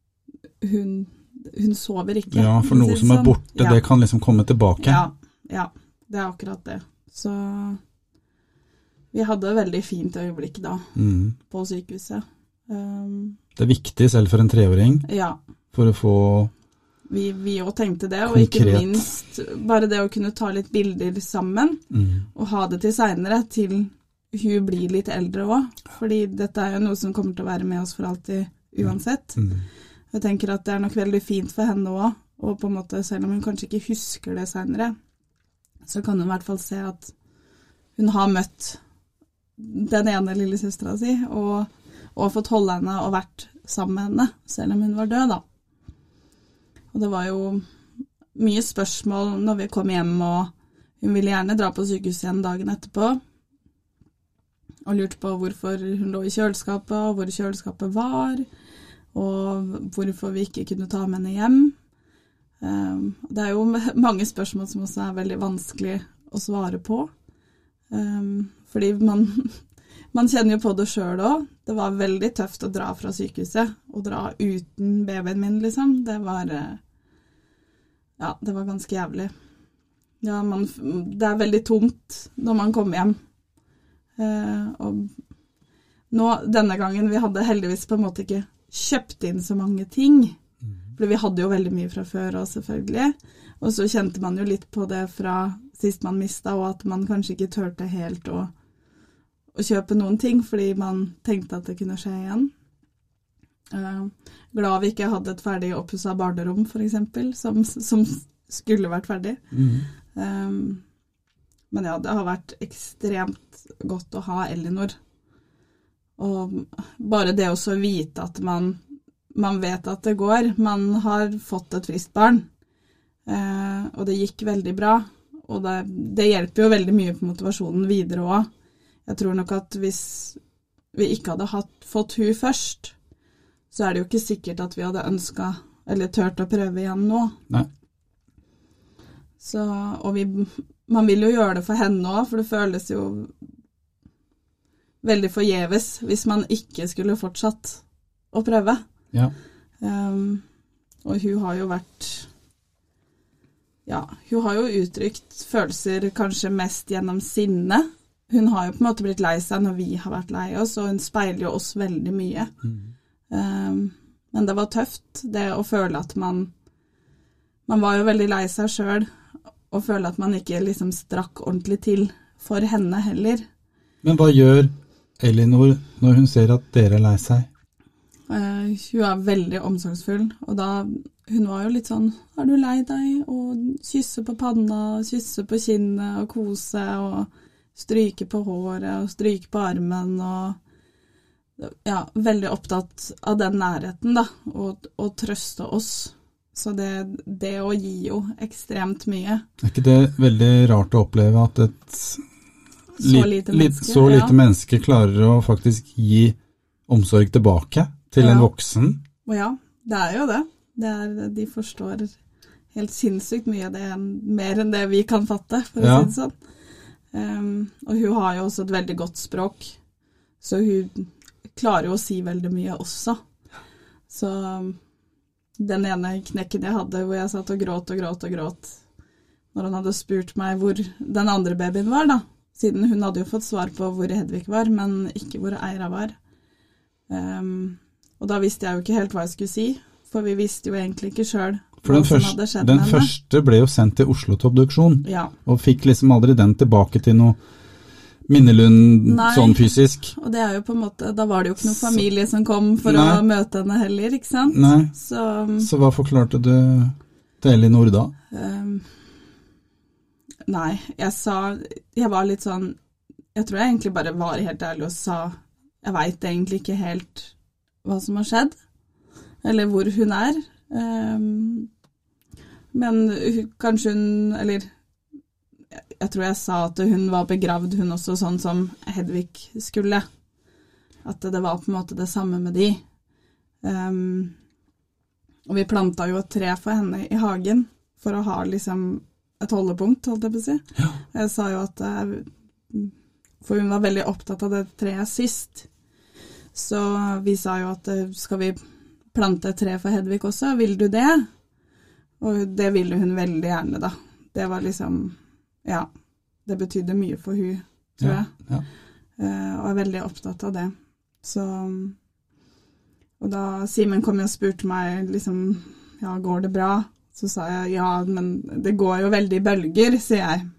hun sover ikke. Ja, for noe som er borte, det kan liksom komme tilbake. Ja, det er akkurat det. Så vi hadde et veldig fint øyeblikk da, på sykehuset. Det er viktig selv for en 3-åring, for å få vi jo tenkte det, og konkret. Ikke minst bare det å kunne ta litt bilder sammen, og ha det til senere, til hun blir litt eldre også, fordi dette er jo noe som kommer til å være med oss for alltid uansett. Jeg tenker at det er nok veldig fint for henne også, og på en måte, selv om hun kanskje ikke husker det senere, så kan hun i hvert fall se at hun har møtt den ene lille søstera si, og fått holde henne og vært sammen med henne, selv om hun var død da. Og det var jo mye spørsmål når vi kom hjem, og hun ville gjerne dra på sykehuset igjen dagen etterpå, og lurte på hvorfor hun lå i kjøleskapet, og hvor kjøleskapet var, og hvorfor vi ikke kunne ta med henne hjem. Det er jo mange spørsmål som også er veldig vanskelig å svare på, fordi man kjenner jo på det selv også. Det var veldig tøft å dra fra sykehuset, og dra uten babyen min, liksom. Det var ganske jævlig. Ja, det er veldig tomt når man kommer hjem. Og nå, denne gangen, vi hadde heldigvis på en måte ikke kjøpt inn så mange ting, for vi hadde jo veldig mye fra før også, selvfølgelig. Og så kjente man jo litt på det fra sist man mistet, og at man kanskje ikke tørte helt å kjøpe noen ting, fordi man tenkte at det kunne skje igjen. Glad vi ikke hadde et ferdig opphusset barnerom, for eksempel, som skulle vært ferdig. Men ja, det har vært ekstremt godt å ha Elinor. Og bare det også å vite at man man vet at det går. Man har fått et friskt barn, og det gikk veldig bra. Og det hjelper jo veldig mye på motivasjonen videre også. Jeg tror nok at hvis vi ikke hadde fått hun først, så det jo ikke sikkert at vi hadde ønsket eller tørt å prøve igjen nå. Nei. Så, og man vil jo gjøre det for henne også, for det føles jo veldig forgjeves hvis man ikke skulle fortsatt å prøve. Ja. Og hun har jo vært, hun har jo uttrykt følelser kanskje mest gjennom sinne. Hun har jo på en måte blitt lei seg når vi har vært lei oss, og hun speiler jo oss veldig mye. Men det var tøft, det å føle at man var jo veldig lei seg selv, og føle at man ikke liksom strakk ordentlig til for henne heller. Men hva gjør Elinor når hun ser at dere lei seg? Hun veldig omsorgsfull, og hun var jo litt sånn, du lei deg? Og kysse på panna, kysse på kinnet, og kose, og stryke på håret, og stryke på armen, og veldig opptatt av den nærheten da, og trøste oss. Så det å gi jo ekstremt mye. Ikke det veldig rart å oppleve at et så lite menneske klarer å faktisk gi omsorg tilbake til en voksen? Ja, det jo det. De forstår helt sinnssykt mye av det, mer enn det vi kan fatte, for å si det sånn. Og hun har jo også et veldig godt språk, så hun klarer jo å si veldig mye også. Så den ene knekken jeg hadde, hvor jeg satt og gråt, når han hadde spurt meg hvor den andre babyen var da, siden hun hadde jo fått svar på hvor Hedvig var, men ikke hvor Eira var. Og da visste jeg jo ikke helt hva jeg skulle si, for vi visste jo egentlig ikke selv hva som hadde skjedd med henne. Den første ble jo sendt til Oslo til obduksjon, og fikk liksom aldri den tilbake til noe Minnelund sånn fysisk. Og det jo på en måte, da var det jo ikke noen familie som kom for å møte henne heller, ikke sant? Nei, så hva forklarte du til Elinor da? Nei, jeg var litt sånn, jeg tror jeg egentlig bare var helt ærlig og sa, jeg vet egentlig ikke helt hva som har skjedd, eller hvor hun men kanskje hun, eller jeg tror jeg sa at hun var begravd, hun også, sånn som Hedvig skulle. At det var på en måte det samme med de. Og vi plantet jo et tre for henne i hagen, for å ha liksom et holdepunkt, holdt jeg på å si. Ja. Jeg sa jo at, for hun var veldig opptatt av det treet sist, så vi sa jo at skal vi plante et tre for Hedvig også, vil du det? Og det ville hun veldig gjerne da. Det var liksom... Ja, det betydde mye for hun, tror jeg. Ja. Og veldig opptatt av det. Så, og da Simen kom og spurte meg, liksom, går det bra? Så sa jeg, men det går jo veldig i bølger, sier jeg.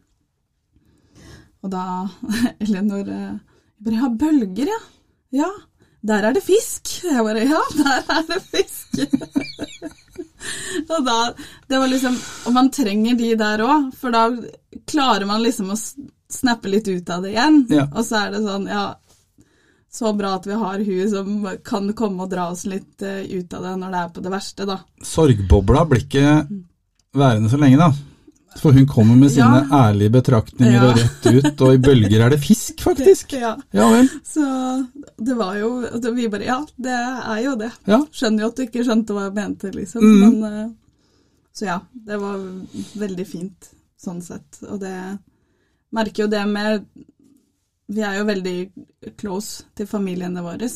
Og da, Elinor, jeg bølger, ja. Ja, der det fisk. Jeg bare, der det fisk. Og da, det var liksom, og man trenger de der også, for da klarer man liksom å snappe litt ut av det igjen, og så det sånn, så bra at vi har hun som kan komme og dra oss litt ut av det når det på det verste da. Sorgbobla blir ikke værende så lenge da, for hun kommer med sine ærlige betraktninger og rett ut, og i bølger det fisk faktisk. Ja vel. Så det var jo, vi bare, det jo det. Skjønner jo at du ikke skjønte hva jeg mente liksom, men så det var veldig fint sånn sett, og det merker jo det med, vi jo veldig close til familiene våre.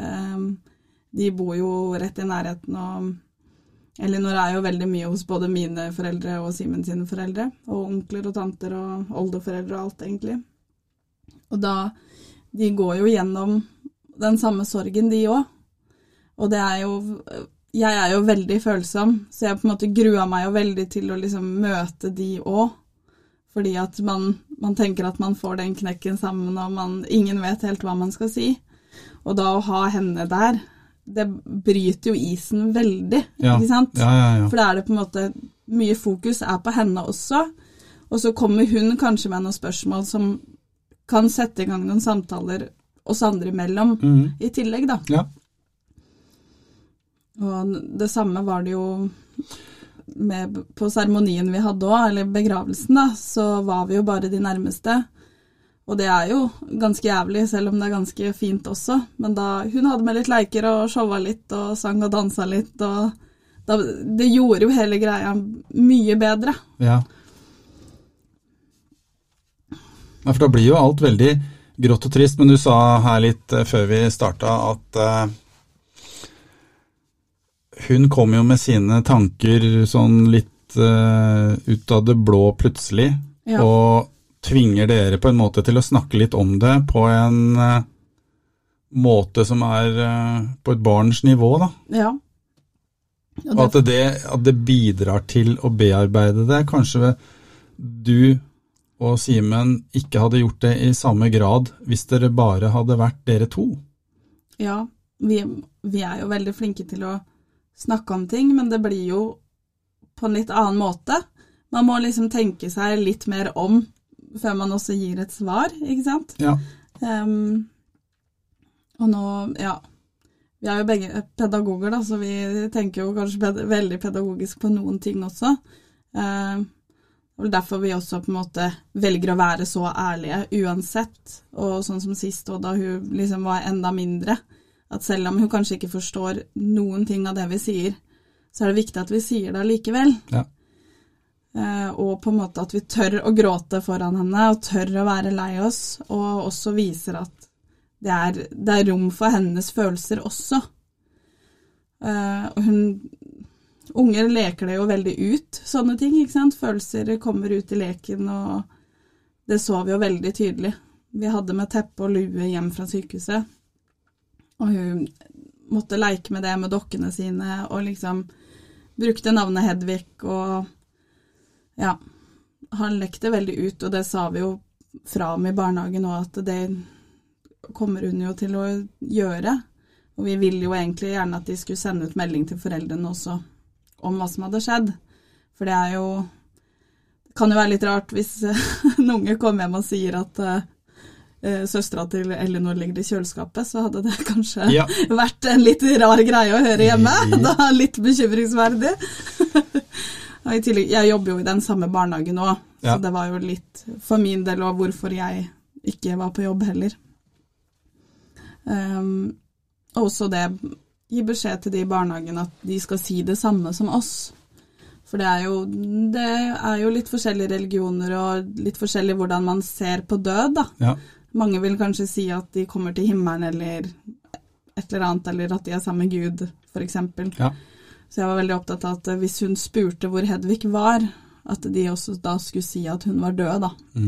De bor jo rett i nærheten, og Elinor jo veldig mye hos både mine foreldre og Simen sine foreldre, og onkler og tanter og oldeforeldre og alt egentlig. Og da, de går jo gjennom den samme sorgen de også, og det jo, jeg jo veldig følsom, så jeg på en måte gruer meg jo veldig til å liksom møte de også, fordi at man tenker at man får den knekken sammen, og ingen vet helt hva man skal si. Og da å ha henne der, det bryter jo isen veldig, ikke sant? Ja. For da det på en måte, mye fokus på henne også, og så kommer hun kanskje med noen spørsmål som kan sette i gang noen samtaler oss andre imellom i tillegg da. Ja. Og det samme var det jo på seremonien vi hadde også, eller begravelsen da, så var vi jo bare de nærmeste. Og det er jo ganske jævlig, selv om det er ganske fint også. Men da hun hadde med litt leker og showa litt og sang og dansa litt, og det gjorde jo hele greia mye bedre. Ja. Ja, for da blir jo alt veldig grått og trist, men du sa her litt før vi startet at hun kom jo med sine tanker sånn litt ut av det blå plutselig, og tvinger dere på en måte til å snakke litt om det på en måte som på et barns nivå da. Ja. Og at det bidrar til å bearbeide det. Kanskje du og Simen ikke hadde gjort det i samme grad hvis dere bare hadde vært dere to. Ja, vi er jo veldig flinke til å snakke om ting, men det blir jo på en litt annen måte. Man må liksom tenke seg litt mer om før man også gir et svar, ikke sant? Ja. Og nå, ja, vi er jo begge pedagoger da, så vi tenker jo kanskje veldig pedagogisk på noen ting også. Og derfor vi også på en måte velger å være så ærlige uansett, og sånn som sist, og da hun liksom var enda mindre, at selv om hun kanskje ikke forstår noen ting av det vi sier, så er det viktig at vi sier det likevel. Ja. Og på en måte at vi tør å gråte foran henne, og tør å være lei oss, og også viser at det er rom for hennes følelser også. Unger leker det jo veldig ut, sånne ting, ikke sant? Følelser kommer ut i leken, og det så vi jo veldig tydelig. Vi hadde med teppe og lue hjem fra sykehuset, og hun måtte leke med det med dokkene sine, og liksom brukte navnet Hedvig, og ja, han lekte veldig ut, og det sa vi jo fra om i barnehagen også, at det kommer hun jo til å gjøre, og vi ville jo egentlig gjerne at de skulle sende ut melding til foreldrene også, om hva som hadde skjedd, for det er jo, det kan jo være litt rart hvis en unge kommer hjem og sier at søstera til Elinor ligger i kjøleskapet, så hadde det kanskje vært en litt rar greie å høre hjemme, da er litt bekymringsverdig. Og i tillegg, jeg jobber jo i den samme barnehagen nå, så det var jo litt for min del, og hvorfor jeg ikke var på jobb heller. Også det, gi beskjed til de i barnehagen at de skal si det samme som oss. For det er jo litt forskjellige religioner, og litt forskjellig hvordan man ser på død, da. Ja. Mange vil kanskje si at de kommer til himmelen, eller et eller annet, eller at de er sammen med Gud, for eksempel. Ja. Så jeg var veldig opptatt av at hvis hun spurte hvor Hedvig var, at de også da skulle si at hun var død, da.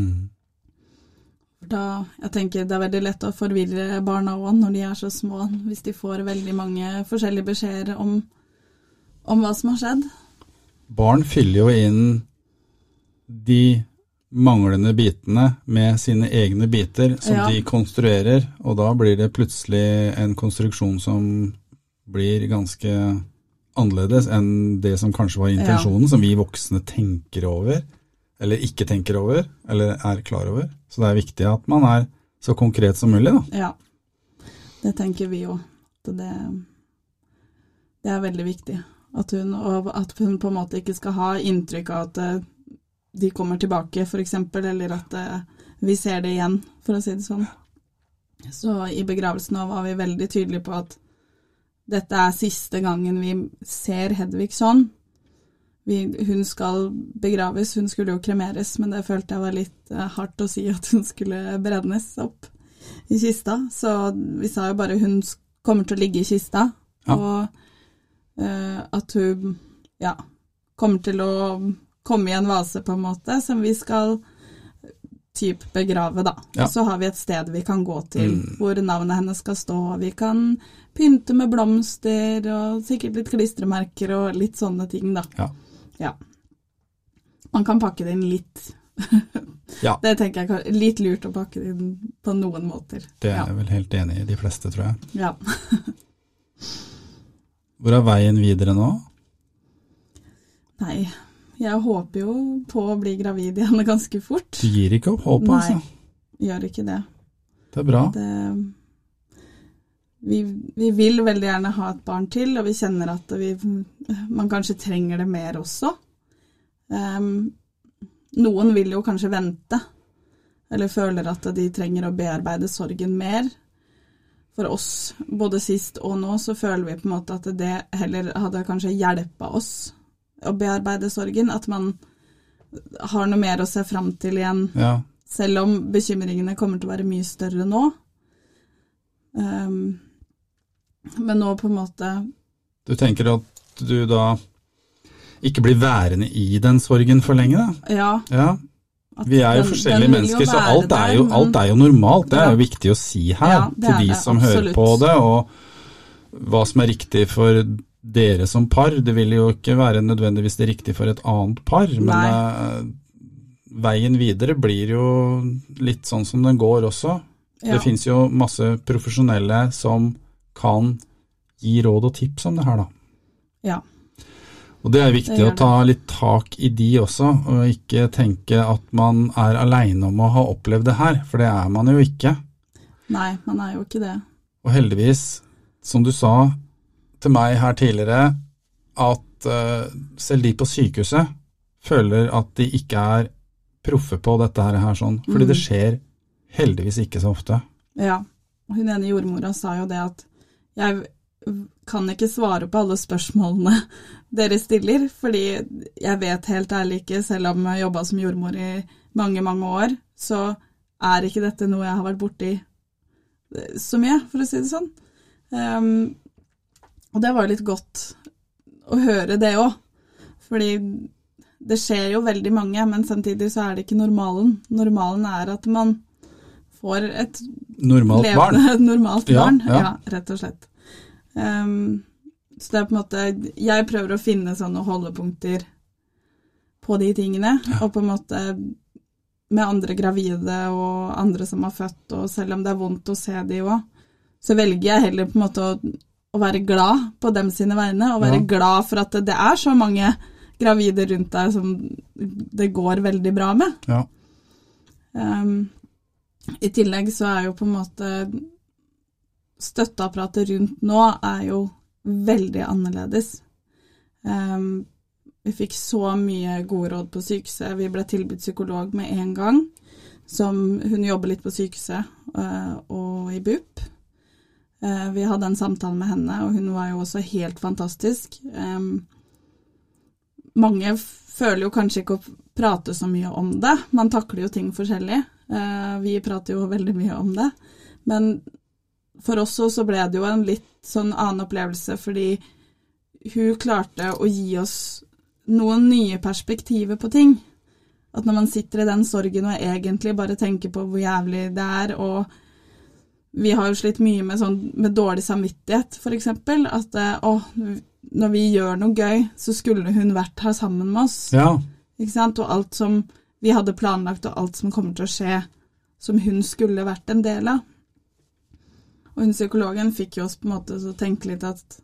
Jeg tenker det er veldig lett å forvirre barna også når de er så små, hvis de får veldig mange forskjellige beskjeder om hva som har skjedd. Barn fyller jo inn de manglende bitene med sine egne biter som de konstruerer, og da blir det plutselig en konstruksjon som blir ganske annerledes enn det som kanskje var intensjonen, som vi voksne tenker over, eller ikke tenker over, eller er klar over. Så det er viktig at man er så konkret som mulig, da. Ja, det tenker vi jo. Det er veldig viktig. At hun på en måte ikke skal ha inntrykk av at de kommer tilbake, for eksempel, eller at vi ser det igjen, for å si det sånn. Så i begravelsen var vi veldig tydelige på at dette er siste gangen vi ser Hedvig sånn. Hun skal begraves, hun skulle jo kremeres, men det følte jeg var litt hardt å si at hun skulle brennes opp i kista. Så vi sa jo bare hun kommer til å ligge i kista, og at hun kommer til å komme i en vase på en måte, som vi skal typ begrave da. Og så har vi et sted vi kan gå til, hvor navnet hennes skal stå. Vi kan pynte med blomster, og sikkert litt klistremerker, og litt sånne ting da. Ja. Man kan pakke det inn litt. Det tenker jeg litt lurt å pakke det inn på noen måter. Det er jeg vel helt enig i, de fleste, tror jeg. Ja. Hvor er veien videre nå? Nei, jeg håper jo på å bli gravid igjen ganske fort. Du gir ikke opp håp, altså? Nei, gjør ikke det. Det er bra. vi vil veldig gjerne ha et barn til, og vi kjenner at man kanskje trenger det mer også. Noen vil jo kanskje vente, eller føler at de trenger å bearbeide sorgen mer. For oss, både sist og nå, så føler vi på en måte at det heller hadde kanskje hjulpet oss å bearbeide sorgen, at man har noe mer å se frem til igjen, selv om bekymringene kommer til å være mye større nå. Men nå på en måte... Du tenker at du da ikke blir værende i den sorgen for lenge, da? Ja. Vi er jo forskjellige mennesker, så alt er jo normalt. Det er jo viktig å si her til de som hører på det, og hva som er riktig for dere som par. Det vil jo ikke være nødvendigvis det riktige for et annet par, men veien videre blir jo litt sånn som den går også. Det finnes jo masse profesjonelle som kan gi råd og tips om det her da. Ja. Og det er viktig å ta litt tak i de også, og ikke tenke at man er alene om å ha opplevd det her, for det er man jo ikke. Nei, man er jo ikke det. Og heldigvis, som du sa til meg her tidligere, at selv de på sykehuset føler at de ikke er proffe på dette her sånn, fordi det skjer heldigvis ikke så ofte. Ja, og hun ene jordmora sa jo det at jeg kan ikke svare på alle spørsmålene dere stiller, fordi jeg vet helt ærlig ikke, selv om jeg jobbet som jordmor i mange, mange år, så er ikke dette noe jeg har vært borti så mye, for å si det sånn. Og det var litt godt å høre det også, fordi det skjer jo veldig mange, men samtidig så er det ikke normalen. Normalen er at man får et normalt barn, ja, rett og slett. Så det er på en måte, jeg prøver å finne sånne holdepunkter på de tingene, og på en måte med andre gravide og andre som har født, og selv om det er vondt å se de også, så velger jeg heller på en måte å være glad på dem sine vegne, og være glad for at det er så mange gravide rundt deg som det går veldig bra med. Ja. I tillegg så er jo på en måte støtteapparatet rundt nå er jo veldig annerledes. Vi fikk så mye gode råd på sykehuset. Vi ble tilbudt psykolog med en gang, som hun jobber litt på sykehuset og i BUP. Vi hadde en samtale med henne, og hun var jo også helt fantastisk. Mange føler jo kanskje ikke å prate så mye om det. Man takler jo ting forskjellig. Vi prater jo veldig mye om det. Men for oss så ble det jo en litt sånn annen opplevelse, fordi hun klarte å gi oss noen nye perspektiver på ting. At når man sitter i den sorgen og egentlig bare tenker på hvor jævlig det er, og vi har jo slitt mye med dårlig samvittighet, for eksempel, at når vi gjør noe gøy, så skulle hun vært her sammen med oss. Ja. Ikke sant? Og alt som vi hadde planlagt, og alt som kommer til å skje, som hun skulle vært en del av. Og hun psykologen fikk jo oss på en måte så tenke litt at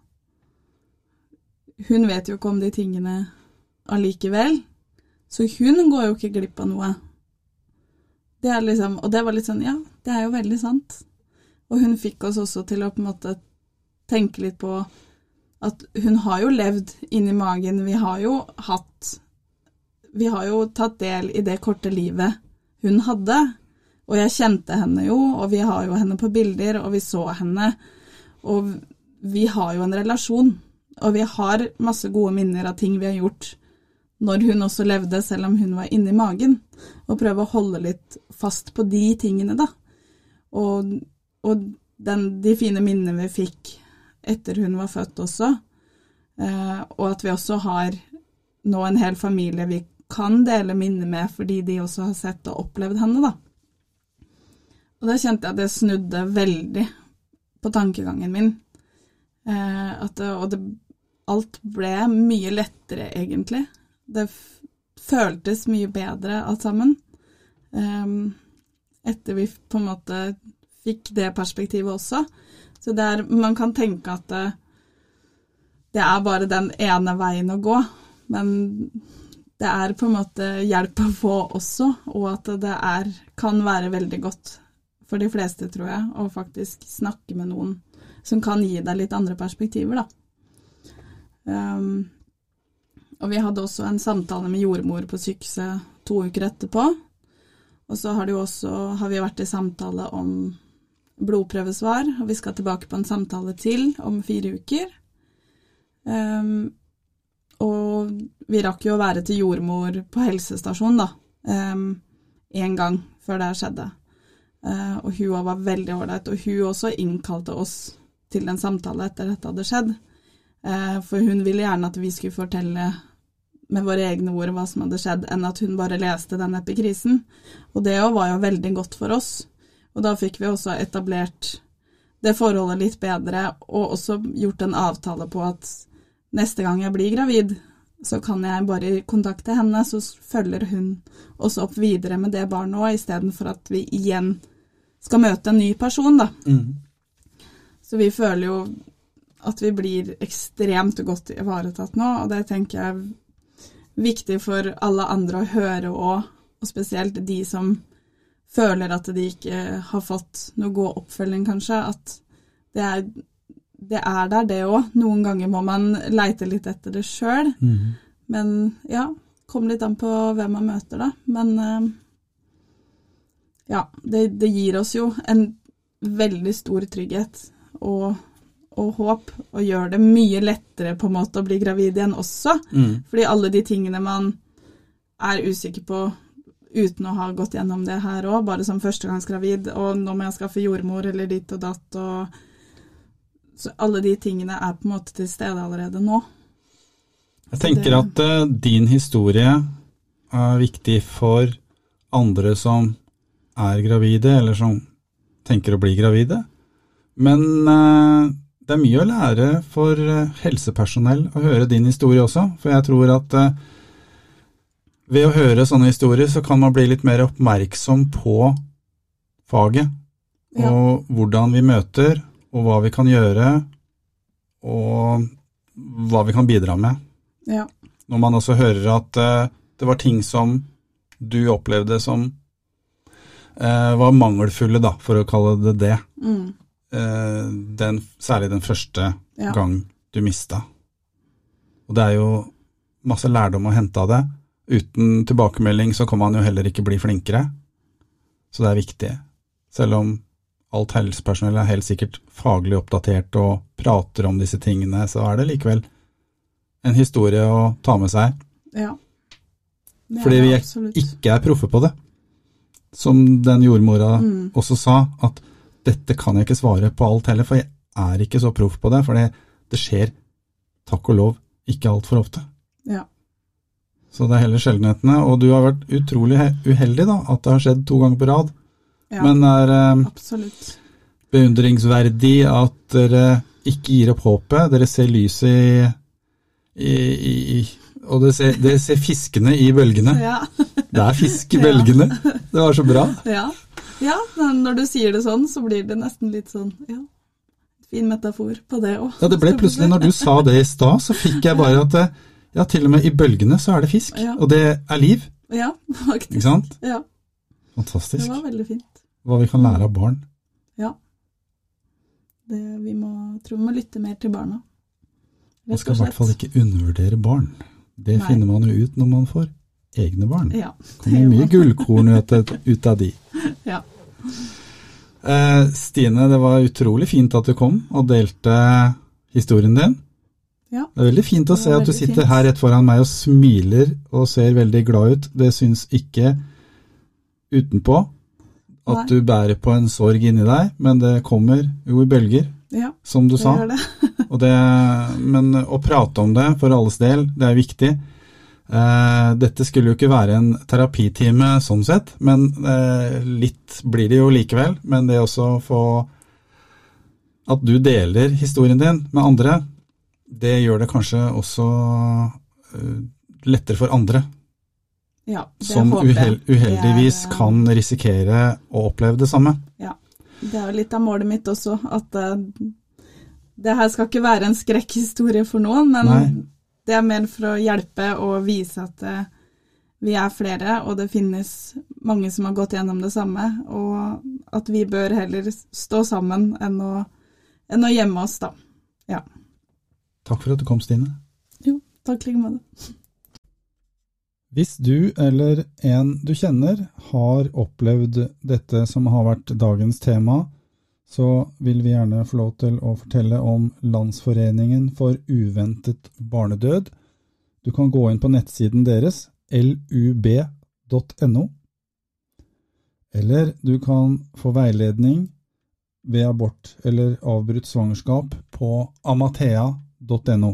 hun vet jo ikke om de tingene allikevel, så hun går jo ikke glipp av noe. Det er liksom, og det var litt sånn, ja, det er jo veldig sant. Og hun fikk oss også til å på en måte tenke litt på at hun har jo levd inni magen, vi har jo tatt del i det korte livet hun hadde, og jeg kjente henne jo, og vi har jo henne på bilder, og vi så henne, og vi har jo en relasjon, og vi har masse gode minner av ting vi har gjort når hun også levde, selv om hun var inne i magen, og prøve å holde litt fast på de tingene da, og de fine minnene vi fikk etter hun var født også, og at vi også har nå en hel familie vi kan dele minner med, fordi de også har sett og opplevd henne da. Og da kjente jeg at det snudde veldig på tankegangen min. Alt ble mye lettere egentlig. Det føltes mye bedre alt sammen. Etter vi på en måte fikk det perspektivet også. Så man kan tenke at det er bare den ene veien å gå. Men det er på en måte hjelp å få også, og at det kan være veldig godt for de fleste, tror jeg, å faktisk snakke med noen som kan gi deg litt andre perspektiver, da. Og vi hadde også en samtale med jordmor på sykehuset 2 uker etterpå. Og så har vi vært i samtale om blodprøvesvar, og vi skal tilbake på en samtale til om 4 uker. Og vi rakk jo å være til jordmor på helsestasjon da, en gang før det skjedde. Og hun var veldig ordentlig, og hun også innkalte oss til en samtale etter dette hadde skjedd. For hun ville gjerne at vi skulle fortelle med våre egne ord hva som hadde skjedd, enn at hun bare leste den epikrisen. Og det var jo veldig godt for oss. Og da fikk vi også etablert det forholdet litt bedre, og også gjort en avtale på at neste gang jeg blir gravid, så kan jeg bare kontakte henne, så følger hun også opp videre med det barnet også, i stedet for at vi igjen skal møte en ny person da. Så vi føler jo at vi blir ekstremt godt ivaretatt nå, og det tenker jeg er viktig for alle andre å høre også, og spesielt de som føler at de ikke har fått noe god oppfølging kanskje, at det er der det også. Noen ganger må man leite litt etter det selv, men ja, kom litt an på hvem man møter da, men ja, det gir oss jo en veldig stor trygghet og håp, og gjør det mye lettere på en måte å bli gravid igjen også, fordi alle de tingene man er usikker på uten å ha gått gjennom det her også, bare som førstegangsgravid, og nå må jeg skaffe jordmor eller ditt og datt, så alle de tingene er på en måte til stede allerede nå. Jeg tenker at din historie er viktig for andre som er gravide, eller som tenker å bli gravide, men det er mye å lære for helsepersonell å høre din historie også, for jeg tror at ved å høre sånne historier så kan man bli litt mer oppmerksom på faget, og hvordan vi møter, og hva vi kan gjøre, og hva vi kan bidra med. Ja. Når man også hører at det var ting som du opplevde som var mangelfulle da, for å kalle det det. Særlig den første gang du mistet. Og det er jo masse lærdom å hente av det. Uten tilbakemelding så kan man jo heller ikke bli flinkere. Så det er viktig. Selv om alt helsepersonell er helt sikkert faglig oppdatert og prater om disse tingene, så er det likevel en historie å ta med seg. Ja. Fordi vi ikke er proffe på det. Som den jordmora også sa, at dette kan jeg ikke svare på alt heller, for jeg er ikke så proff på det, for det skjer, takk og lov, ikke alt for ofte. Ja. Så det er heller sjeldenhetene, og du har vært utrolig uheldig da, at det har skjedd 2 ganger på rad. Ja, men det er beundringsverdig at dere ikke gir opp håpet, dere ser lyset og dere ser fiskene i bølgene. Ja. Det er fisk i bølgene, det var så bra. Ja, når du sier det sånn, så blir det nesten litt sånn, fin metafor på det også. Ja, det ble plutselig, når du sa det i sted, så fikk jeg bare at til og med i bølgene så er det fisk, og det er liv. Ja, faktisk. Ikke sant? Ja. Fantastisk. Det var veldig fint. Hva vi kan lære av barn. Ja. Vi må lytte mer til barna. Man skal i hvert fall ikke undervurdere barn. Det finner man jo ut når man får egne barn. Ja. Det kommer mye gullkorn ut av de. Ja. Stine, det var utrolig fint at du kom og delte historien din. Ja. Det er veldig fint å se at du sitter her rett foran meg og smiler og ser veldig glad ut. Det synes ikke utenpå at du bærer på en sorg inni deg, men det kommer jo i bølger, som du sa. Det gjør det. Men å prate om det for alles del, det er viktig. Dette skulle jo ikke være en terapitime sånn sett, men litt blir det jo likevel. Men det også få at du deler historien din med andre, det gjør det kanskje også lettere for andre. Ja, det som uheldigvis kan risikere å oppleve det samme. Ja, det er jo litt av målet mitt også, at det her skal ikke være en skrekkhistorie for noen, men det er mer for å hjelpe og vise at vi er flere, og det finnes mange som har gått gjennom det samme, og at vi bør heller stå sammen enn å enn å gjemme oss da. Ja. Takk for at du kom, Stine. Jo, takk like med det. Hvis du eller en du kjenner har opplevd dette som har vært dagens tema, så vil vi gjerne få lov til å fortelle om Landsforeningen for uventet barnedød. Du kan gå inn på nettsiden deres, lub.no, eller du kan få veiledning ved abort eller avbrutt svangerskap på amathea.no.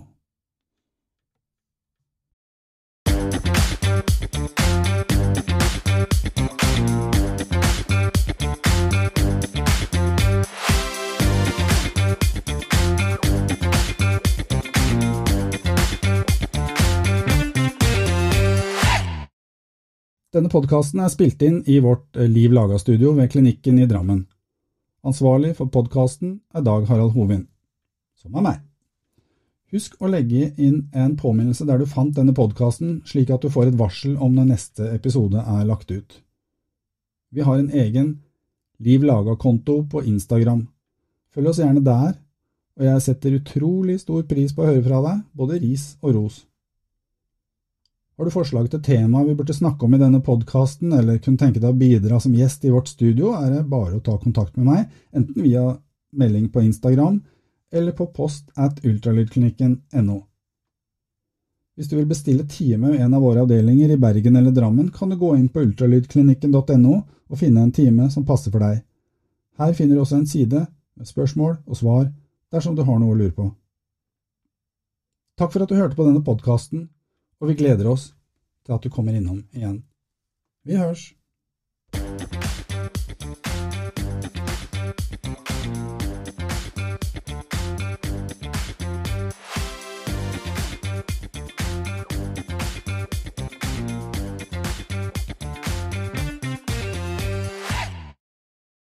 Denne podcasten er spilt inn i vårt Liv Laga-studio ved klinikken i Drammen. Ansvarlig for podcasten er Dag Harald Hovin, som er meg. Husk å legge inn en påminnelse der du fant denne podcasten, slik at du får et varsel om når neste episode er lagt ut. Vi har en egen Liv Laga-konto på Instagram. Følg oss gjerne der, og jeg setter utrolig stor pris på å høre fra deg, både ris og ros. Har du forslag til tema vi burde snakke om i denne podcasten, eller kunne tenke deg å bidra som gjest i vårt studio, er det bare å ta kontakt med meg, enten via melding på Instagram, eller på post@ultralydklinikken.no. Hvis du vil bestille time med en av våre avdelinger i Bergen eller Drammen, kan du gå inn på ultralydklinikken.no og finne en time som passer for deg. Her finner du også en side med spørsmål og svar dersom du har noe å lure på. Takk for at du hørte på denne podcasten, og vi gleder oss til at du kommer innom igjen. Vi hørs!